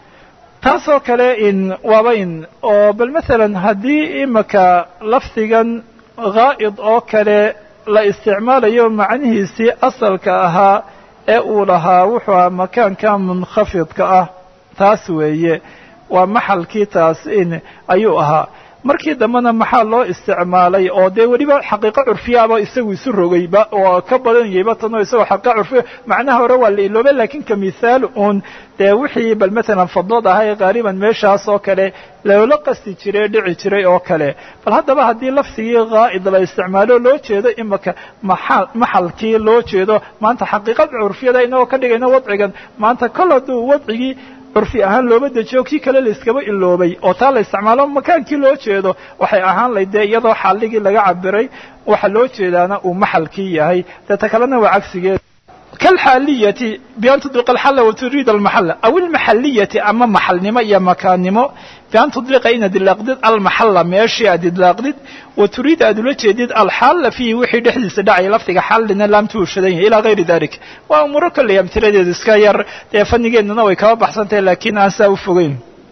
taasoo kale waaba oo bal maalan haddii imika lafdigan ghaa'id oo kale la isticmaalayo macnihiisii asalka ahaa ee uu lahaa wuxuu ahaa makaanka munkhafidka ah taas weeye waa maxalkii taas in ayuu ahaa markii dambena maxaa loo isticmaalay oo dee weliba xaqiiqo curfiyaaba isagu isu rogayba oo ka badan yahayba tanoo isagoo xaqiiqo curfiya macnaha hore waa la ilooba laakiin ka mithaal uun dee wixii bal matalan fadlad ahay qaaliban meeshaas oo kale loola qasti jiray dhici jiray oo kale bal haddaba haddii lafdigii qaa'id la isticmaalo loo jeedo imaka maxalkii loo jeedo maanta xaqiiqada curfiyada inagoo ka dhigayna wadcigan maanta kol hadduu wadcigii curfi ahaan looba dejiyo kii kale la iskaba iloobay oo taa la isticmaalo makaankii loo jeedo waxay ahaan layd dee iyadoo xalligii laga cabiray waxa loo jeedaana uu maxalkii yahay dee ta kalena waa cagsigeeda kalxaaliyati bian tudliqa alxalla waturiid almaxalla aw ilmaxalliyati ama maxalnimo iyo makaannimo bian tudliqa inaad idlaaqdid almaxalla meeshii aad idlaaqdid waturiid aad ula jeedid alxalla fiihi wixii dhexdiisa dhacaya lafdiga xallina laamtuu shadan yahay ilaa gayri dalik waa umuuro kolley amtiladeedu iska yar dee fannigeennuna way kaba baxsantahay laakiin aan saa u fogeyn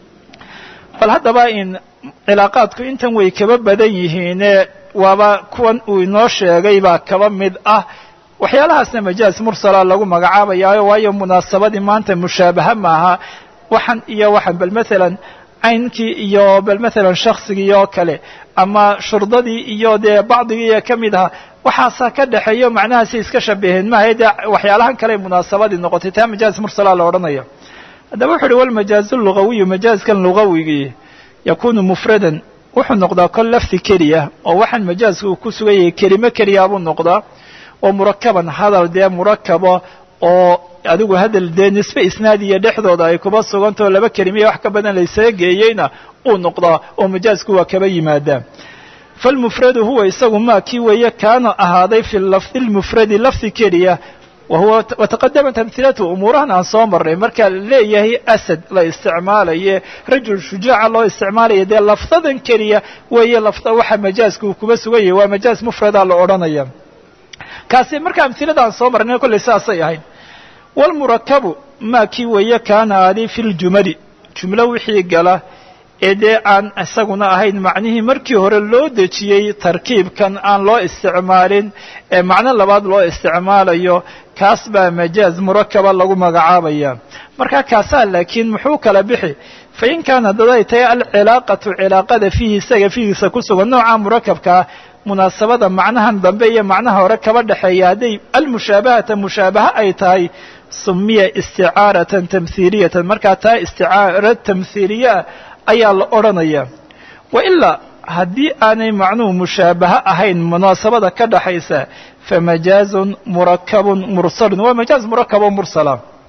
bal haddaba in cilaaqaadku intan way kaba badan yihiine waaba kuwan uu inoo sheegay baa kaba mid ah waxyaalahaasna majaaz mursala lagu magacaabayaayo waayo munaasabadii maanta mushaabaha maaha waxan iyo waxan bal matalan caynkii iyo bal matalan shaksigii oo kale ama shurdadii iyo dee bacdigii ka mid aha waxaasaa ka dhaxeeyo macnahaasi iska shabaheen maaha dee waxyaalahan kale munaasabadii noqotay taa majaaz mursala la odhanaya haddaba wuxu uhi walmajaazu lugawiyu majaazkan lugawigii yakunu mufradan wuxuu noqdaa kol lafdi keliya oo waxaan majaazka uu ku sugan yahay kelimo keliya buu noqdaa oo murakaban hadal dee murakabo oo adigu hadal dee nisbe isnaadiya dhexdooda ay kuba sugantao laba kelimiya wax ka badan laysaga geeyeyna uu noqdaa oo majaazku waa kaba yimaadaan falmufradu huwa isagu maa kii weeye kaana ahaaday fi lafdi lmufradi lafdi keliya wahuwa wataqadamat amhilatu umuurahan aan soo marnay marka leeyahay asad la isticmaalaye rajul shujaaca loo isticmaalaya dee lafdadan keliya weeye lafda waxa majaazka uu kuba sugan yahay waa majaaz mufrada la odhanaya kaasi marka amhiladaan soo marnay kolley saasay ahayd walmurakabu maa kii weeye kaana aadi fi ljumali jumlo wixii gala ee dee aan isaguna ahayn macnihii markii hore loo dejiyey tarkiibkan aan loo isticmaalin ee macno labaad loo isticmaalayo kaas baa majaaz murakaba lagu magacaabaya marka kaasaa laakiin muxuu kala bixi fain kaana daday tahay alcilaaqatu cilaaqada fiihi isaga fiigiisa ku sugan nooca murakabkaa munaasabada macnahan dambe iyo macnaha hore kaba dhexeeya hadday almushaabahata mushaabaha ay tahay sumiya isticaaratan tamhiiliyatan markaa taa isticaara tamhiiliyaa ayaa la odhanaya wailaa haddii aanay macnuhu mushaabaha ahayn munaasabada ka dhaxaysa famajaazun murakabun mursalun waa majaaz murakabo mursala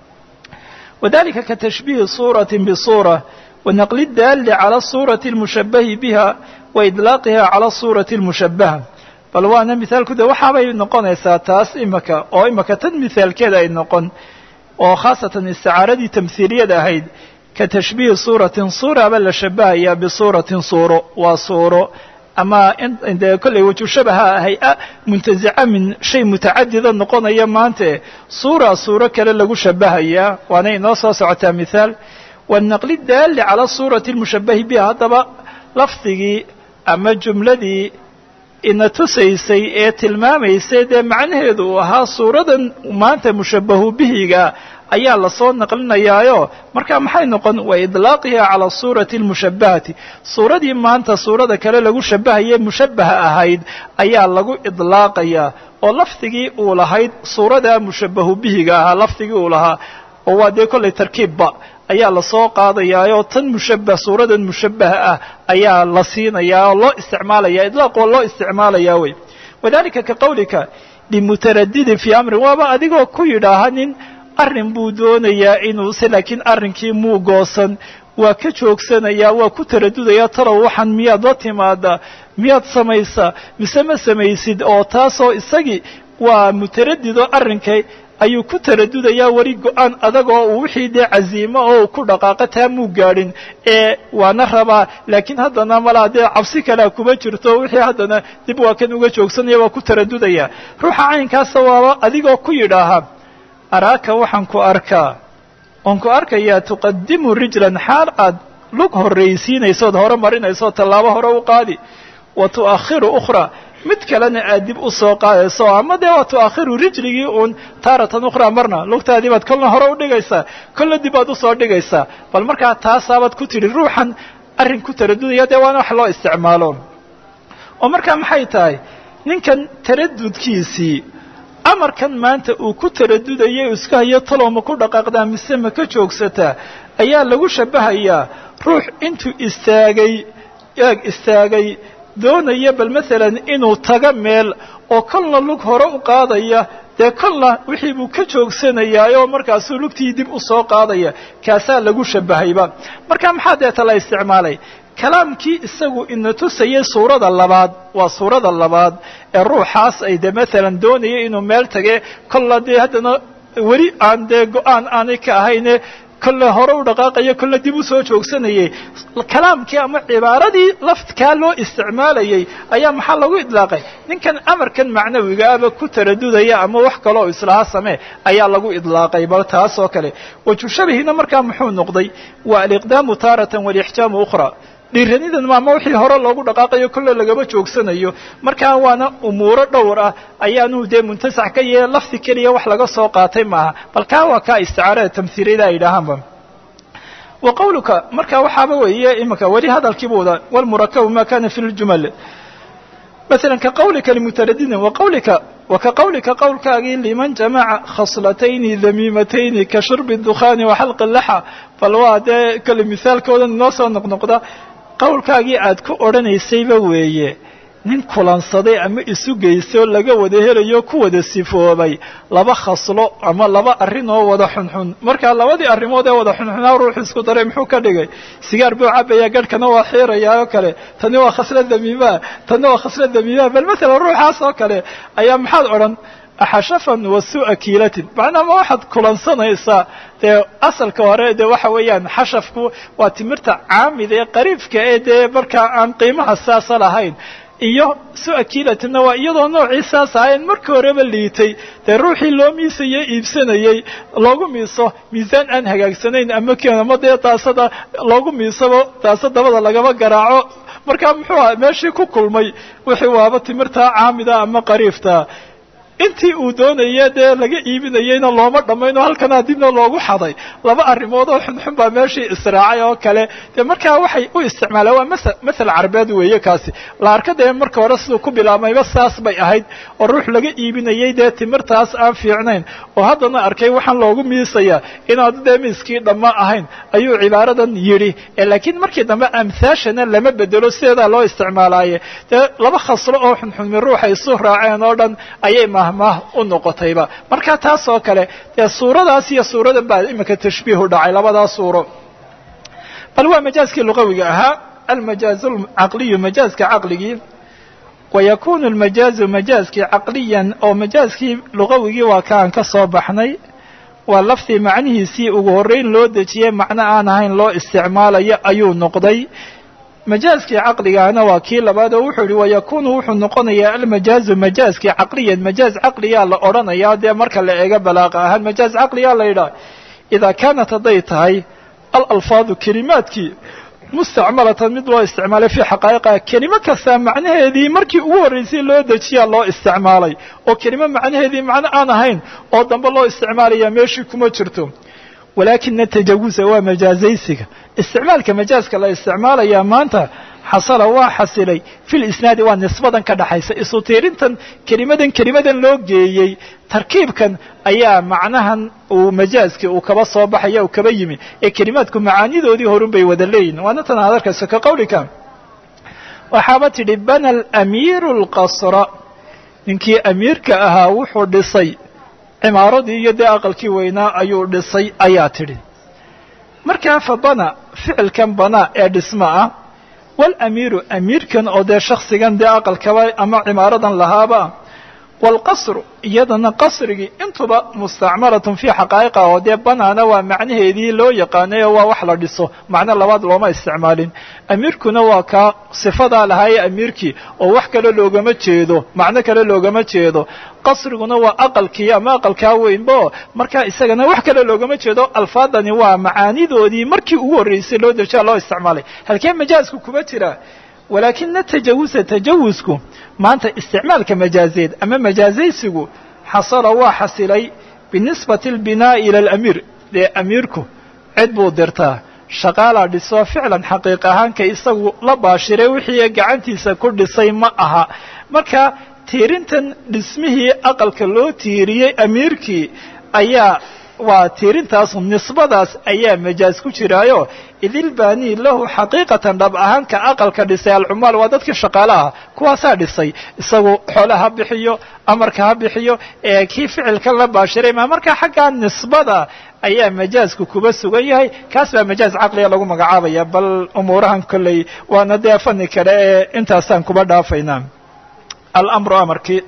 wadalika katashbiihi suuratin bisuura wanaqli daali cala suurati almushabahi biha waidlaaqiha cala suurati almushabaha bal waana mithaalku de waxaabay noqonaysaa taas imaka oo imaka tan mithaalkeeda ay noqon oo khaasatan isticaaradii tamhiiliyada ahayd ka tashbiihi suuratin suuraba la shabahayaa bisuuratin suuro waa suuro ama dee kollay waju shabaha hay-a muntazica min shay mutacadida noqonaya maante suuro kale lagu shabahayaa waana inoo soo socotaa mithaal wanaqli daali cala suurati almushabahi biha haddaba lafdigii ama jumladii ina tusaysay ee tilmaamaysay dee macnaheedu uu ahaa suuradan maanta mushabahu bihiga ayaa lasoo naqlinayaayo marka maxay noqon wa idlaaqiha cala suurati almushabahati suuradii maanta suurada kale lagu shabahaye mushabaha ahayd ayaa lagu idlaaqayaa oo lafdigii uu lahayd suurada mushabahu bihiga ahaa lafdigii uu lahaa oo waa dee kollay tarkiibba ayaa lasoo qaadayaayo tan mushabah suuradan mushabaha ah ayaa la siinayaa oo loo isticmaalaya idlaaq oo loo isticmaalayaa wey wadalika ka qawlika limutaradidin fii amrin waaba adigoo ku yidhaaha nin arrin buu doonayaa inuuse laakiin arrinkii muu goosan waa ka joogsanayaa waa ku taradudayaa talow waxaan miyaad la timaadaa miyaad samaysaa mise ma samaysid oo taasoo isagii waa mutaradid oo arrinkay ayuu ku taradudayaa weli go-aan adagoo uu wixii dee caziimo oo uu ku dhaqaaqa taa muu gaadhin ee waana rabaa laakiin haddana malaa dee cabsi kalea kuma jirto wixii haddana dib waa kan uga joogsanaya waa ku taradudaya ruuxa caynkaasa waaba adigoo ku yidhaaha araaka waxaan ku arkaa oon ku arkayaa tuqadimu rijlan xaal aad lug horraysiinaysood hore marinayso tallaabo hore u qaadi wa tu'akhiru ukhra mid kalena aad dib u soo qaadayso ama dee waa tu'akhiru rijligii uun taaratan ukhraa marna lugtaadii baad kolna hore u dhigaysaa kolna dib baad usoo dhigaysaa bal markaa taasaabaad ku tidhi ruuxan arrin ku taradudaya dee waana wax loo isticmaalo oo markaa maxay tahay ninkan taradudkiisii amarkan maanta uu ku taradudayay iska hayo talooma ku dhaqaaqdaa mise ma ka joogsataa ayaa lagu shabahayaa ruux intuu istaagay doonaya bal maalan inuu tago meel oo kolna lug hore u qaadaya dee kolna wixii buu ka joogsanayaa oo markaasuu lugtii dib u soo qaadaya kaasaa lagu shabahayba marka maxaa deeta la isticmaalay kalaamkii isagu ina tusayay suurada labaad waa suurada labaad ee ruuxaas ay dee maalan doonaya inuu meel tage kolla dee haddana weli aan dee go-aan aanay ka ahayne kolle hore u dhaqaaqaya kolle dib u soo joogsanayay kalaamkii ama cibaaradii lafkaa loo isticmaalayay ayaa maxaa lagu idlaaqay ninkan amarkan macnawiga aba ku taradudaya ama wax kaloo islaha samee ayaa lagu idlaaqay bal taas oo kale waju shabihina markaa muxuu noqday waa aliqdaamu taaratan walixjaamu ukhra dhiiranidan maama wixii hore loogu dhaqaaqayo kolle lagama joogsanayo markaa waana umuuro dhowr ah ayaanu dee muntasax ka yahe lafdi keliya wax laga soo qaatay maaha bal kaa waa kaa isticaarada tamhiiliyada ay dhahaanba wa qawluka markaa waxaaba weeye imanka weli hadalkiibu wada walmurakabu ma kana fi ljumal مثلا كقولك لمتردد وكقولك قولكاagii لمن جمع خصلتين ذميمتين كشرب الدخان وحلق اللحى فالwaa dee kale مثaalkooda inoo soo noqnoqda qowlkaagii aad ku odhanaysayba weeye nin kulansaday ama isu geysoo laga wada helayo ku wada sifoobay laba khaslo ama laba arrin oo wada xunxun markaa labadii arrimood ee wada xunxunaa ruux isku daray muxuu ka dhigay sigaar buu cabaya garhkana waa xiirayaa oo kale tani waa khasla damiimaa tani waa khasla damiimaa bal maalan ruuxaas oo kale ayaa maxaad odhan xashafan wa su'a kiilatin macnaa ma waxaad kulansanaysaa dee asalka hore dee waxa weeyaan xashafku waa timirta caamida ee qariibka ee dee markaa aan qiimaha saasa lahayn iyo su'a kiilatinna waa iyadoo noocii saas ahayn marka horeba liitay dee ruuxii loo miisayo iibsanayay loogu miiso miisaan aan hagaagsanayn ama dee taasada loogu miisaba taasa dabada lagama garaaco markaa muxuu aha meeshii ku kulmay wixii waaba timirtaa caamida ama qariifta intii uu doonaya dee laga iibinayeyna looma dhammayn oo halkanaa dibna loogu xaday laba arrimood oo xunxun baa meeshii israacay oo kale dee markaa waxay u isticmaalaan waa masal carbeed weeye kaasi la arka dee marka hore siduu ku bilaabmayba saas bay ahayd oo ruux laga iibinayay dee timirtaas aan fiicnayn oo haddana arkay waxaan loogu miisayaa inaadu dee miiskii dhamma ahayn ayuu cibaaradan yidhi laakiin markii dambe amhaashana lama bedelo sideedaa loo isticmaalaaye dee laba khaslo oo xunxunmi ruuxa isu raaceen oo dhan ayay mahmah u noqotayba markaa taas oo kale dee suuradaas iyo suuradan baa iminka tashbiihu dhacay labadaa suuro bal waa majaaskii luqawiga ahaa almajaazu alcaqliyu majaaska caqligii wayakunu almajaazu majaaskii caqliyan oo majaaskii luqawigii waa kaan ka soo baxnay waa laftii macnihiisii ugu horreyn loo dejiyey macno aan ahayn loo isticmaalayo ayuu noqday majaaskii caqligaana waa kii labaad oo wuxuu yihi wayakunu wuxuu noqonayaa almajaazu majaaskii caqliyan majaaz caqliyaa la odhanayaa dee marka la eego balaaqa ahaan majaaz caqliyaa la yidhaha idaa kaanat hadday tahay alalfaadu kelimaadkii mustacmalatan mid loo isticmaalay fii xaqaa'iqa kelimo kastaa macnaheedii markii ugu horraysay loo dejiyaa loo isticmaalay oo kelimo macnaheedii macno aan ahayn oo dambe loo isticmaalaya meeshii kuma jirto walaakina tajawuza waa majaazaysiga isticmaalka majaaska la isticmaalayaa maanta xasala waa xasilay fi lisnaadi waa nisbadan ka dhaxaysa isu tiirintan kelimadan loo geeyey tarkiibkan ayaa macnahan uu majaaskii uu kaba soo baxaya uu kaba yimi ee kelimaadku macaanidoodii horun bay wada leeyihin waana tan aad arkayso ka qawlika waxaaba tidhi bana alamiiru alqasra ninkii amiirka ahaa wuxuu dhisay cimaaradii iyo dee aqalkii weynaa ayuu dhisay ayaa tidhi markaa fa bana ficilkan banaa ee dhismo ah walamiiru amiirkan oo dee shaksigan dee aqalkaba ama cimaaradan lahaaba waalqasru iyadana qasrigii intuba mustacmalatun fii xaqaa'iqa oo dee banaana waa macnaheedii loo yaqaanay oo waa wax la dhiso macno labaad looma isticmaalin amiirkuna waa kaa sifadaa lahaayee amiirkii oo wax kale loogama jeedo macno kale loogama jeedo qasriguna waa aqalkii ama aqalkaa weynbo markaa isagana wax kale loogama jeedo alfaadani waa macaanidoodii markii ugu horraysay loo dejaa loo isticmaalay halkee majaasku kuma jira walaakina tajawusa tajawusku maanta isticmaalka majaazeed ama majaazaysigu xasala waa xasilay binisbati albinaa'i ila alamiir dee amiirku cid buu dirtaa shaqaalaa dhiso ficlan xaqiiq ahaanka isagu la baashiray wixii gacantiisa ku dhisay ma aha marka tiirintan dhismihii aqalka loo tiiriyey amiirkii ayaa waa tiirintaas nisbadaas ayaa majaaz ku jiraayo idilbaanii lahu xaqiiqatan dhab ahaanka aqalka dhisay alcumaal waa dadkii shaqaalaha kuwaasaa dhisay isagu xoole ha bixiyo amarka ha bixiyo ee kii ficilkan la baashiray ma marka xaggaa nisbada ayaa majaazku kuba sugan yahay kaas baa majaaz caqliga lagu magacaabaya bal umuurahan kolley waana dee fani kale ee intaasaan kuba dhaafaynaa alamru amarkii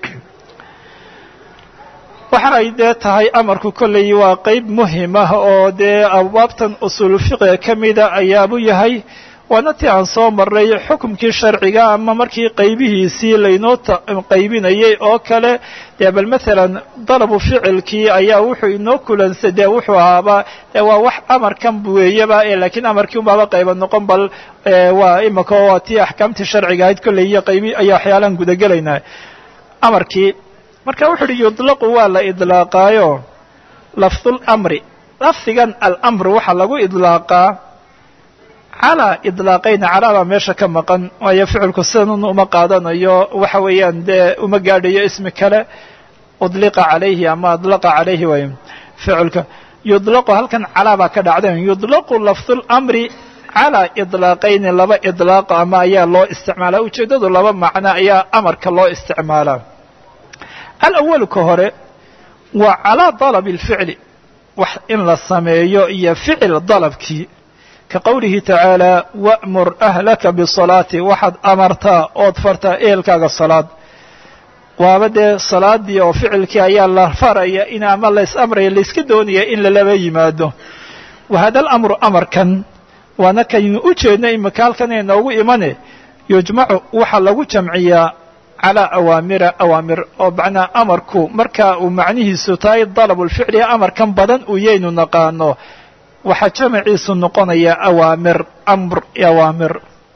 waxa ay dee tahay amarku kolley waa qayb muhim ah oo dee abwaabtan usuul fiqiga ka mida ayaabuu yahay waana tii aan soo marray xukumkii sharciga ama markii qaybihiisii laynoo qaybinayay oo kale dee bal maalan dalabu ficilkii ayaa wuxuu inoo kulansa dee wuxuu ahaaba dee waa wax amarkan weeyaba laakiin amarkii unbaaba qayba noqon bal waa imika waa tii axkaamtii sharciga ahayd kolley iyo qaybi ayaa waxyaalaan gudagelaynaa amarkii marka wuxu uhi yudlaqu waa la idlaaqaayo lafdulamri lafdigan alamru waxaa lagu idlaaqaa calaa idlaaqayna calaa baa meesha ka maqan waayo ficilku sidan uma qaadanayo waxa weeyaan dee uma gaadhayo ismi kale udliqa calayhi ama adlaqa calayhi waay ficilka yudlaqu halkan calaa baa ka dhacday yudlaqu lafdulamri calaa idlaaqayni laba idlaaq ama ayaa loo isticmaalaa ujeeddadu laba macno ayaa amarka loo isticmaalaa alawalu ka hore waa calaa dalabi alficli wax in la sameeyo iyo ficil dalabkii ka qowlihi tacaala wa'mur ahlaka bisalaati waxaad amartaa ood fartaa ehelkaaga salaad waaba dee salaadii oo ficilkii ayaa la faraya in ama lays amraya layska doonaya in lalaba yimaado wahada alamru amarkan waana kaynu u jeedna imika halkan ee noogu imane yujmacu waxaa lagu jamciyaa calaa awaamira awaamir oo macnaa amarku marka uu macnihiisu tahay dalabulficli amarkan badan uu yaynu naqaano waxaa jamaciisu noqonaya awaamir amr awaamir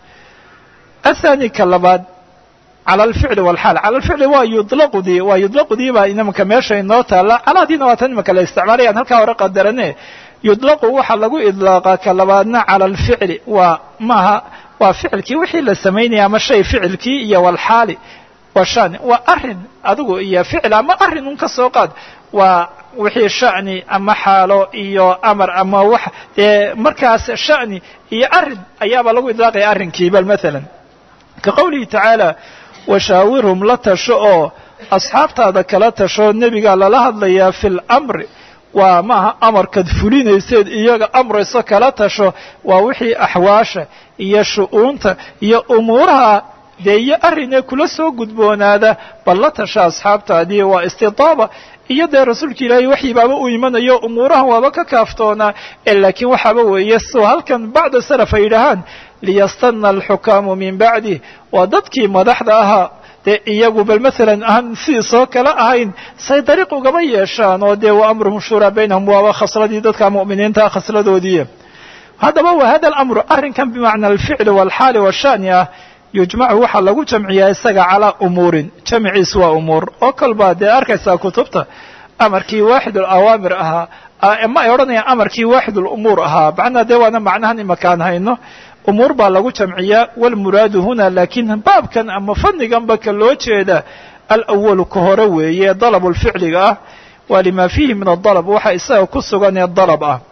athani ka labaad cala alficli walxaal cala alficli waa yudlaqudii baa imaka meesha inoo taalla calaadiina waa tan imaka la isticmaalayaan halkaa hore qadarane yudlaqu waxaa lagu idlaaqaa ka labaadna cala alficli waa maaha waa ficilkii wixii la samaynaya ama shay ficilkii iyo walxaali waa shani waa arin adigu iyo ficil ama arin un ka soo qaad waa wixii shani ama xaalo iyo amar ama wax dee markaas shani iyo arin ayaaba lagu idlaaqaya arrinkii bal maalan ka qowlihi tacaala washaawirhum la tasho oo asxaabtaada kala tasho nebigaa lala hadlayaa fi lamri waa maaha amarkaad fulinayseed iyaga amrayso kala tasho waa wixii axwaasha iyo shu'uunta iyo umuuraha dee iyo arrinee kula soo gudboonaada bal la tasha asxaabtaadii waa istitaaba iyo dee rasuulka ilaahay waxyi baaba u imanayo umuurahan waaba ka kaaftoonaa laakiin waxaaba weeye soo halkan bacda salaf ay yidhahaan liyastana alxukaamu min bacdih waa dadkii madaxda ahaa dee iyagu bal maalan aan sidiisoo kale ahayn say dariiq ugama yeeshaan oo dee wa amruhum shuuraa baynahum waaba khasladii dadka mu'miniinta khasladoodii haddaba wa hada alamru arrinkan bimacna alficli walxaali washani ah yujmacu waxaa lagu jamciyaa isaga calaa umuurin jamciis waa umuur oo kalbaa dee arkaysaa kutubta amarkii waaxidulawaamir ahaa ma ay odhanayaan amarkii waaxidulumuur ahaa macnaa dee waana macnahan imakaan hayno umuur baa lagu jamciyaa walmuraadu huna laakiin baabkan ama fanniganba ka loo jeeda alawalu ka hore weeye dalabulficliga ah waa lima fiihi min adalab waxa isaga ku sugan ee dalab ah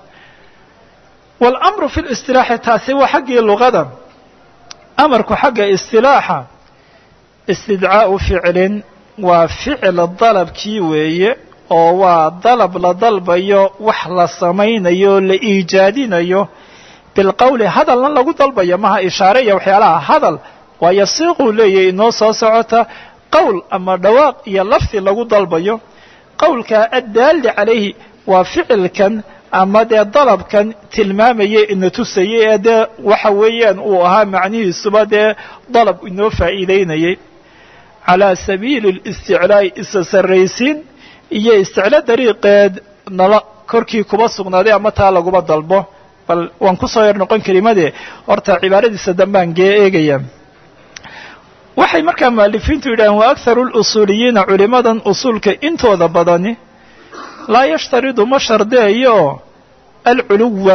waalamru fi listilaaxi taasi waa xaggii luqada amarku xagga istilaaxa istidcaa'u ficlin waa ficil dalabkii weeye oo waa dalab la dalbayo wax la samaynayo la iijaadinayo bilqowli hadalna lagu dalbayo maha ishaare iyo waxyaalaha hadal waayo siiquu leeyahay inoo soo socota qowl ama dhawaaq iyo lafdi lagu dalbayo qowlkaa addaalli calayhi waa ficilkan ama dee dalabkan tilmaamaya ina tusayay ee dee waxa weeyaan uu ahaa macnihiisuba dee dalab inoo faa'iideynayay calaa sabiili listiclaa'i isa sarraysiin iyo isticlo dariiqeed nala korkii kuba sugnaaday ama taa laguba dalbo bal waan ku soo yar noqon kelimadee horta cibaaradiisa dambaan eegaya waxay markaa mualifiintu yidhaaheen wa akharu lusuuliyiina culimadan usuulka intooda badani laa yashtaridu ma shardeeyo alculuwa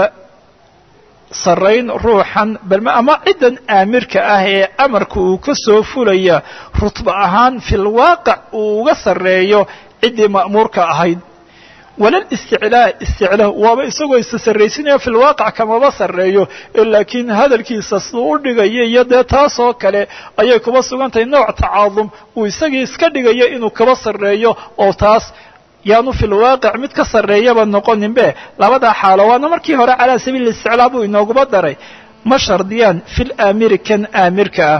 sarrayn ruuxan balma ama ciddan aamirka ah ee amarka uu ka soo fulaya rutba ahaan fil waaqic uu uga sarreeyo ciddii ma'muurka ahayd walal isticlaa waaba isagoo isa sarraysinaya fil waaqic kamaba sarreeyo laakiin hadalkiisa siduu u dhigayo iyo dee taasoo kale ayay kuba sugan tahay nooc tacaadum uu isagii iska dhigayo inuu kaba sarreeyo oo taas yaanu fil waaqic mid ka sarreeyaba noqoninbe labadaa xaalo waana markii hore calaa sabiili isticlaa buu inooguba daray ma shardiyaan fil aamiri kan aamirka ah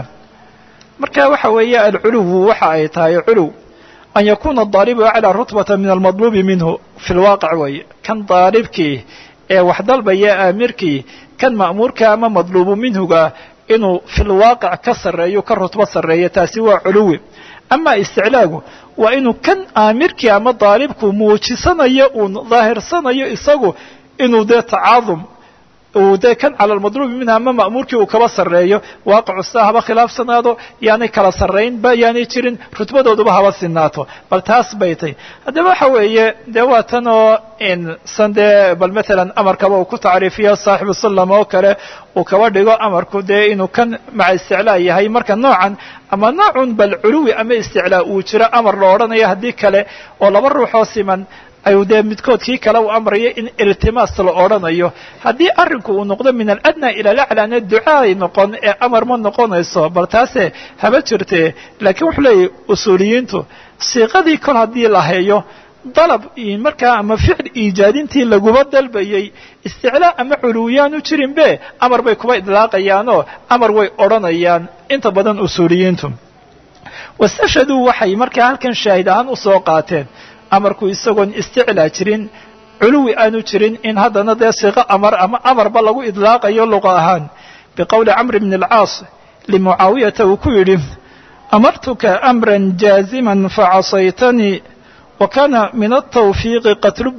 marka waxa weeye alculuwu waxa ay tahay culuw an yakuna daalibu aclaa rutbata min almadluubi minhu fi lwaaqic weeye kan daalibkii ee wax dalbaya aamirkii kan ma'muurka ama madluubu minhuga inuu fil waaqic ka sarreeyo ka rutbo sarreeyo taasi waa culuwi ama isticlaagu waa inuu kan aamirkii ama daalibku muujisanayo uu daahirsanayo isagu inuu dee tacaadum uu dee kan cala almadluubi minha ama ma'muurkii uu kaba sarreeyo waaqicu sidaa haba khilaafsanaado yaanay kala sarraynba yaanay jirin rutbadooduba haba sinaato bal taas bay tay haddaba waxa weeye dee waa tan oo san dee bal matalan amarkaba uu ku tacriifiyo saaxibu sallam oo kale uu kaba dhigo amarku dee inuu kan maca isticlaa yahay marka noocan ama noocun bal culuwi ama isticlaa uu jiro amar la odhanayo haddii kale oo laba ruuxoo siman ayuu dee midkood kii kale u amrayo in iltimaas la odhanayo haddii arrinku uu noqdo min aladnaa ila alaclaana ducaay noqon ee amar ma noqonayso bal taase haba jirtee laakiin wuxuu leeyahy usuuliyiintu siiqadii kol haddii la hayo dalab markaa ama ficil iijaadintii laguba dalbayey isticlaa ama culuwiyaan u jirinbe amar bay kuba idlaaqayaanoo amar way odhanayaan inta badan usuuliyiintu wastashhaduu waxay markaa halkan shaahid ahaan usoo qaateen amarku isagoon isticlaa jirin culuwi aanu jirin in haddana dee siiqo amar ama amarba lagu idlaaqayo luqa ahaan biqowli camr bn alcaas limucaawiyata uu ku yidhi amartuka amran jaaziman facasaytanii wa kana min altawfiiqi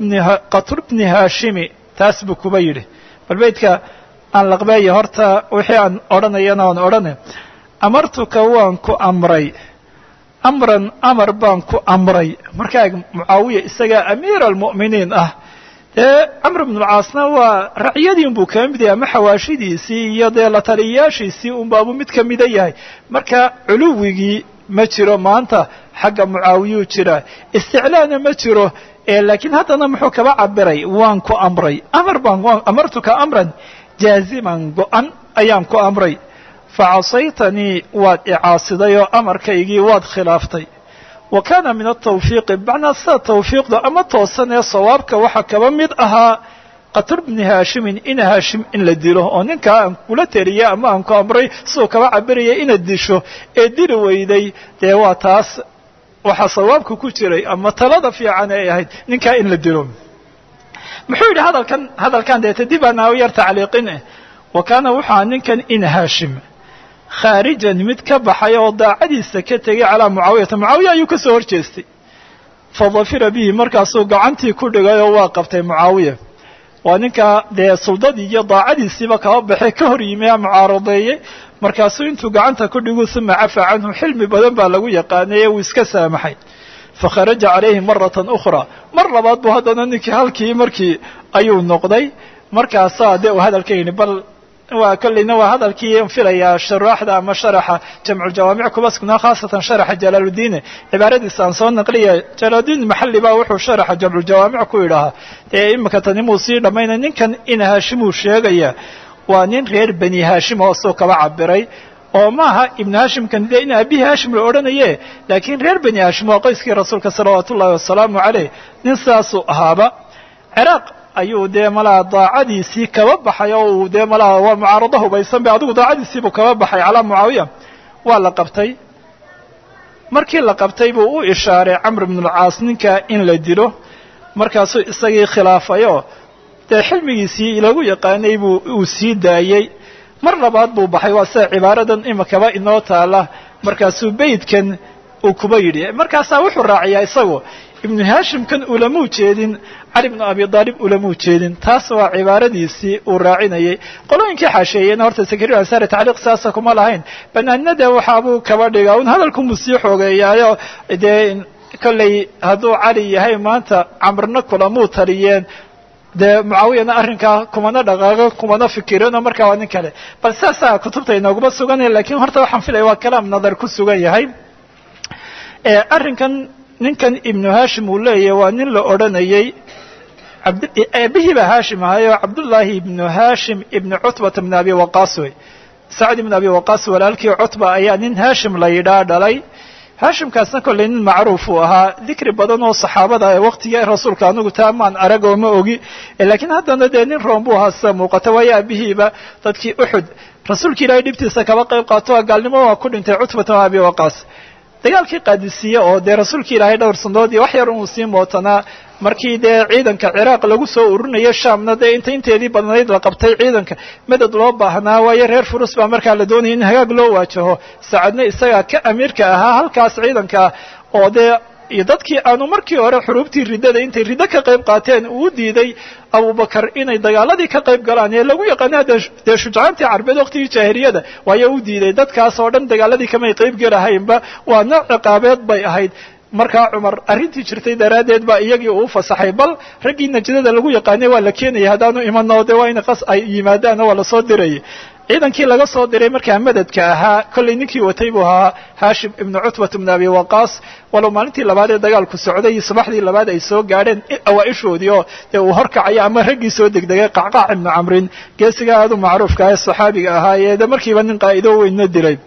qatlu bni haashimi taas buu kuba yidhi bal beydka aan laqbeeya horta wixii aan odhanayana aan odhane amartuka waan ku amray amran amar baan ku amray markaa mucaawiya isagaa amiir almu'miniin ah dee camr bnu alcaasna waa racyadiin buu kaga mid yahay ama xawaashidiisii iyo dee la taliyayaashiisii unbaabuu mid ka mida yahay marka culuwigii ma jiro maanta xagga mucaawiyuu jira isticlaana ma jiro laakiin haddana muxuu kaba cabiray waan ku amray amartuka amran jaaziman go-an ayaan ku amray facasaytanii waad icaasiday oo amarkaygii waad khilaaftay wa kaana min altawfiiqi macnaa sida tawfiiqda ama toosan ee sawaabka waxaa kaba mid ahaa qatl bni haashimin ina haashim in la dilo oo ninkaa aan kula teliya ama aan ku amray siduu kaba cabiraya inaad disho ee dili weyday dee waa taas waxaa sawaabka ku jiray ama talada fiican ay ahayd ninkaa in la dilo muxuu yidhi hadalkan deeta dib aanaa u yar tacliiqin wa kaana wuxua ninkan ina haashim khaarijan mid ka baxay oo daacadiisa ka tegay calaa mucaawiyata mucaawiya ayuu ka soo hor jeestay fadafira bihi markaasuu gacantii ku dhigay oo waa qabtay mucaawiya waa ninkaa dee suldadii iyo daacadiisiiba kaba baxay ka hor yimi a mucaaradeeyey markaasuu intuu gacanta ku dhigu uma cafa canhu xilmi badan baa lagu yaqaanaye uu iska saamaxay fakharaja calayhi maratan ukhraa mar labaad buu haddana ninkii markii ayuu noqday markaasaa dee uu hadalka yidhi bal waa kolleyna waa hadalkii filayaa shuraaxda ama sharaxa jamculjawaamic kuba sugnaa khaasatan sharaxa jalaaludiine cibaaradiisa aan soo naqliya jalaaludiin maxalli baa wuxuu sharaxa jamculjawaamic ku yidhaahaa dee imika tani muu sii dhammaynay ninkan ina haashimuu sheegaya waa nin reer bani haashim oo soo kaba cabiray oo maaha ibnu haashimkan dee in abihi haashim la odhanaye laakiin reer bani haashim waa qoyskii rasuulka salawaatu ullahi wasalaamu caleyh nin sidaasuu ahaaba ciraaq ayuu dee malaha daacadiisii kaba baxay oo uu dee malaha waa mucaarado hubaysan be adigu daacadiisiibuu kaba baxay calaa mucaawiya waa la qabtay markii la qabtay buu u ishaaray camr bnu alcaas ninkaa in la dilo markaasuu isagii khilaafayoo dee xilmigiisii lagu yaqaanay uu sii daayey mar labaad buu baxay waa sida cibaaradan imikaba inoo taala markaasuu beydkan uu kuba yidhi markaasaa wuxuu raaciyaa isagu ibnu haashimkan ulamuu jeedin cali bnu abi aalib ulamuu jeedin taas waa cibaaradiisii uu raacinayay qolooyinkii xaasheeyeen horta sakariya ansaari tacliiq saasa kuma lahayn banaanada waxaabuu kaba dhigaa un hadalkumuu sii xoogeeyaayo dee kolley hadduu cali yahay maanta camrna kulamuu taliyeen dee mucaawiyana arrinkaa kumana dhaqaaqo kumana fikirino markaa waa nin kale bal saasaa kutubta inooguma suganaya lakin horta waxaan filaya waa kalaam nadar ku sugan yahay arrinkan ninkan ibnu hashim uu leeyahay waa nin la odhanayey aabihii baa hashim ahayo cabdullaahi ibnu hashim ibnu cutbata bn abi waqaas wey sacd ibn abi waqaas walaalkii cutba ayaa nin hashim la yidhaa dhalay hashimkaasna kolley nin macruuf uu ahaa dikri badan oo saxaabada ee waqtigii rasuulka anigu taa maan arag oo ma ogi laakiin haddana dee nin room buu ahaa sida muuqata waayo aabihiiba dadkii uxud rasuulka ilaahay dhibtiisa kaba qayb qaato gaalnimo waa ku dhintay cutbata bn abi waqaas dagaalkii qaadisiye oo dee rasuulka ilaahay dhowr sandood iyo wax yar uu sii mootanaa markii dee ciidanka ciraaq lagu soo ururinayo shaamna dee inteedii badnayd la qabtay ciidanka madad loo baahnaa waayo reer furus baa markaa la doonaya in hagaag loo waajaho sacadna isagaa ka amiirka ahaa halkaas ciidanka oo dee iyo dadkii aanu markii hore xuruubtii riddada intay riddo ka qayb qaateen uu diiday abubakar inay dagaaladii ka qayb galaan ee lagu yaqaana dee shujcaantii carbeed waqtigii jaahiliyada waayo u diiday dadkaas oo dhan dagaaladii kamay qayb gelahaynba waa nooc ciqaabeed bay ahayd markaa cumar arrintii jirtay daraaddeed baa iyagii uu fasaxay bal raggii najdada lagu yaqaanay waa la keenayay haddaanu imano de waa in qas ay yimaadaan waa lasoo dirayay ciidankii laga soo diray markaa madadka ahaa kollay ninkii watay buu ahaa hashim ibnu cutbat bn abi waqaas walow maalintii labaad ee dagaalku socday subaxdii labaad ay soo gaadheen awaa-ishoodii oo dee uu horkacaya ama raggii soo degdegay qacqaac ibnu camrin geesiga aad u macruufka ee saxaabiga ahaa ee de markiiba nin qaa'ido weynna dilay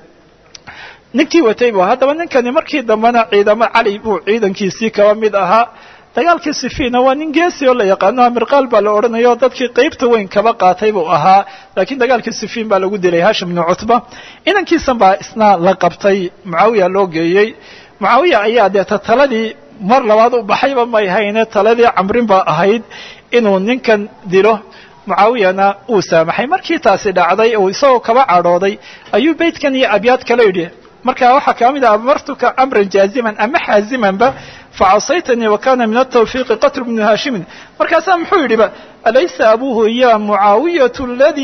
ninkii watay bu haddaba ninkani markii dambena ciidamo cali buu ciidankiisii kaba mid ahaa dagaalkii sifiina waa nin geesi oo la yaqaano amirqaal baa la odhanayo dadkii qaybta weyn kaba qaatay buu ahaa laakiin dagaalkii sifiin baa lagu dilay hashim ibnu cutba inankiisan baa isna la qabtay mucaawiya loo geeyey mucaawiya ayaa deeta taladii mar labaad u baxayba may hayne taladii camrin baa ahayd inuu ninkan dilo mucaawiyana uu saamaxay markii taasi dhacday uu isagoo kaba cadhooday ayuu beydkan iyo abyaad kala yidhi marka waxaa ka mid ah amartuka amran jaaziman ama xaazimanba facasaytanii wakana min atawfiiqi qatl bnu haashimin markaasaa muxuu yidhiba alaysa abuhu ya mucaawiyatu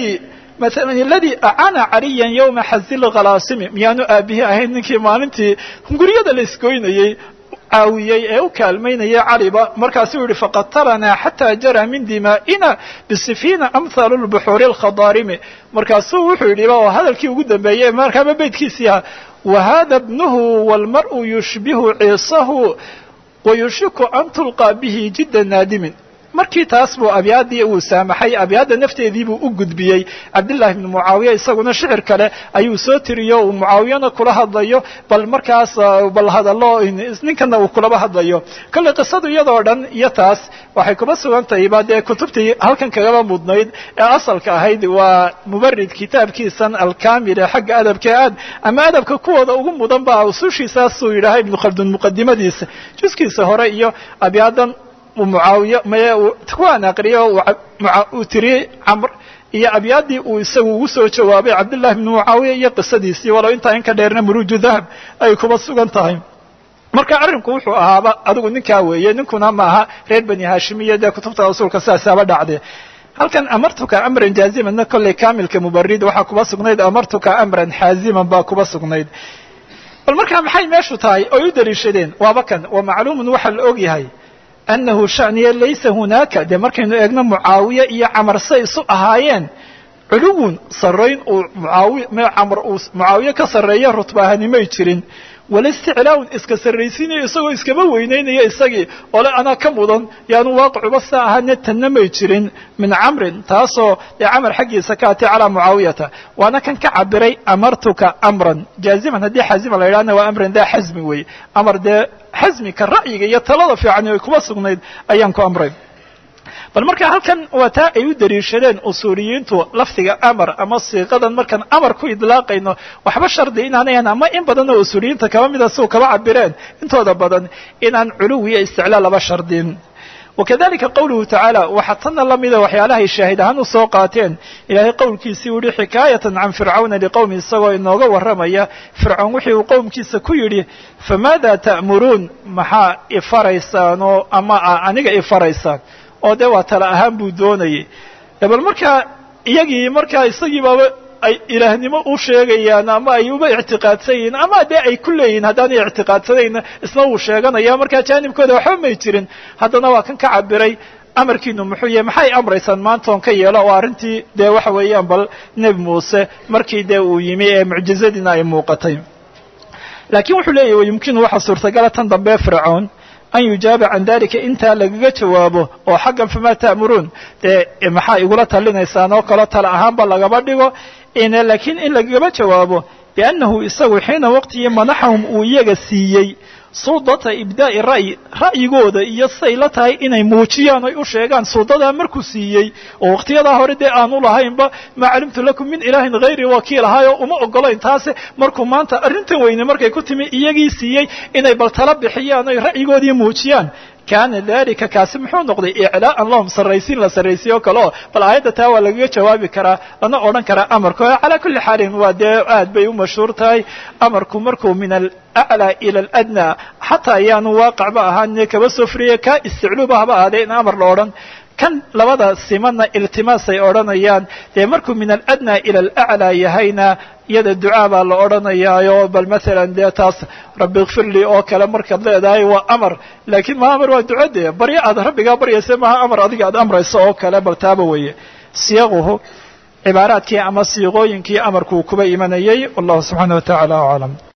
aladii acana caliyan yowma xazil khalaasimi miyaanu aabihi ahayn ninkii maalintii guryada la isgoynayey caawiyey ee u kaalmaynayay caliba markaasuu yihi faqatalanaa xataa jara min dimaa'ina bisifiina amhalu lbuxuuri alkhadaarimi markaasuu wuxuu yidhi oo hadalkii ugu dambeeyey markaaba beydkiisii ah wahada bnuhu wاlmar'u yushbihu ciisahu wayushiku an tulqaa bihi jidda naadimin markii taas buu abyaadii uu saamaxay abyaadda nafteedii buu u gudbiyey cabdillahi ibnu mucaawiya isaguna shicir kale ayuu soo tiriyo uu mucaawiyana kula hadlayo bal markaas bal hadallo ninkana uu kulaba hadlayo kolley qisadu iyadoo dhan iyo taas waxay kuba sugantahayba dee kutubtii halkan kagaba mudnayd ee asalka ahayd waa mubarid kitaabkiisan alkamil ee xagga adabka aad ama adabka kuwooda ugu mudan ba usushiisaasuu yidhaaha ibnu khaldun muqadimadiisa juskiisa hore iyo abyaadan mucaawiya maye kuwaan aqriyo uu tiriyey camr iyo abyaadii uu isagu ugu soo jawaabay cabdillahi ibnu mucaawiya iyo qisadiisii walow intaa in ka dheerna muruuju dahab ay kuba sugan tahay marka arrinku wuxuu ahaaba adigu ninkaa weeye ninkuna maaha reer bani haashimiya dee kutubta rasuulka saasaaba dhacde halkan amartuka amran jaazimanna kolley kamilka mubarid waxaa kuba sugnayd amartuka amran xaaziman baa kuba sugnayd bal markaa maxay meeshu tahay oy u daliishadeen waaba kan wa macluumun waxa la og yahay annahu shaniya laysa hunaaka dee markaynu eegno mucaawiye iyo camar say isu ahaayeen culuwun sarrayn uu camar uu mucaawiye ka sarreeya rutbahanimay jirin wala isticlaawun iska sarraysiinayo isagoo iskaba weynaynayo isagii ole anaa ka mudan yaanu waaqicuba saa ahaane tanna may jirin min camrin taasoo dee camar xaggiisa ka atay calaa mucaawiyata waana kan ka cabiray amartuka amran jaaziman haddii xaaziman la yidhahna waa amran daa xasmi weeye amar dee xasmika ra'yiga iyo talada fiican ay kuba sugnayd ayaan ku amray bal marka halkan waa taa ay u daliishadeen usuuliyiintu lafdiga amar ama siiqadan markaan amar ku idlaaqayno waxba shardi inaanayan ama in badan oo usuuliyiinta kaba mida suu kaba cabireen intooda badan inaan culuwi iyo isticlaal laba shardin wakadalika qawluhu tacaala waxaa tanna la mida waxyaalahay shaahid ahaan u soo qaateen ilaahay qowlkiisii u yihi xikaayatan can fircawna liqowmi isagoo inooga warramaya fircoon wixii uu qowmkiisa ku yidhi famaada ta'muruun maxaa ifaraysaan oo ama aniga ifaraysaan oo dee waa tala ahaan buu doonayay bal markaa iyagii markaa isagii baaba ay ilaahnimo u sheegayaan ama ay uba ictiqaadsan yihiin ama dee ay ku leeyihiin haddaanay ictiqaadsanayn isna uu sheeganaya markaa jaanibkooda waxba may jirin haddana waa kan ka cabiray amarkiinu muxuu yahay maxay amraysaan maanta oon ka yeelo oo arrintii dee waxa weeyaan bal nebi muuse markii dee uu yimi ee mucjizadiina ay muuqatay laakiin wuxuu leeyahy wayumkinu waxa suurtagala tan dambe fircoon an yujaaba can dalika intaa lagaga jawaabo oo xaggan famaa ta'muruun dee maxaa igula talinaysaan oo kalo tala ahaanba lagaba dhigo laakiin in lagaba jawaabo biannahu isagu xiina waqtigii manaxahum uu iyaga siiyey suudata ibdaa'i ra'yigooda iyo say la tahay inay muujiyaan oy u sheegaan suudadaa markuu siiyey oo waqtiyadaa hore dee aanu lahaynba maa calimtu lakum min ilaahin hayri wakiil ahaayoo uma ogolayn taase markuu maanta arrintan weyne markay ku timi iyagii siiyey inay bal tala bixiyaan oy ra'yigoodii muujiyaan kaana dalika kaasi muxuu noqday iclaa'an lahum sarraysiin la sarraysiyo kale oo bal aayadda taa waa lagaga jawaabi karaa lana odhan karaa amarku calaa kulli xaalin waa dee aad bay u mashhuur tahay amarku markuu min alaclaa ila aladnaa xataa ayaanu waaqacba ahaanine kaba soo furiye kaa isticluuba haba ahaadee in amar la odhan kan labada simadna iltimaasay odhanayaan dee markuu min aladnaa ila alaclaa yahayna iyada ducaa baa la odhanayaayo bal maalan dee taas rabbi ikfir lii oo kale markaad leedahay waa amar laakiin ma amar waa duco dee baryo aad rabbigaa baryaysa maha amar adiga aad amrayso oo kale bal taaba weeye siiquhu cibaaraadkii ama siiqooyinkii amarkuu kuba imanayay wallahu subxaana wa tacaala aclam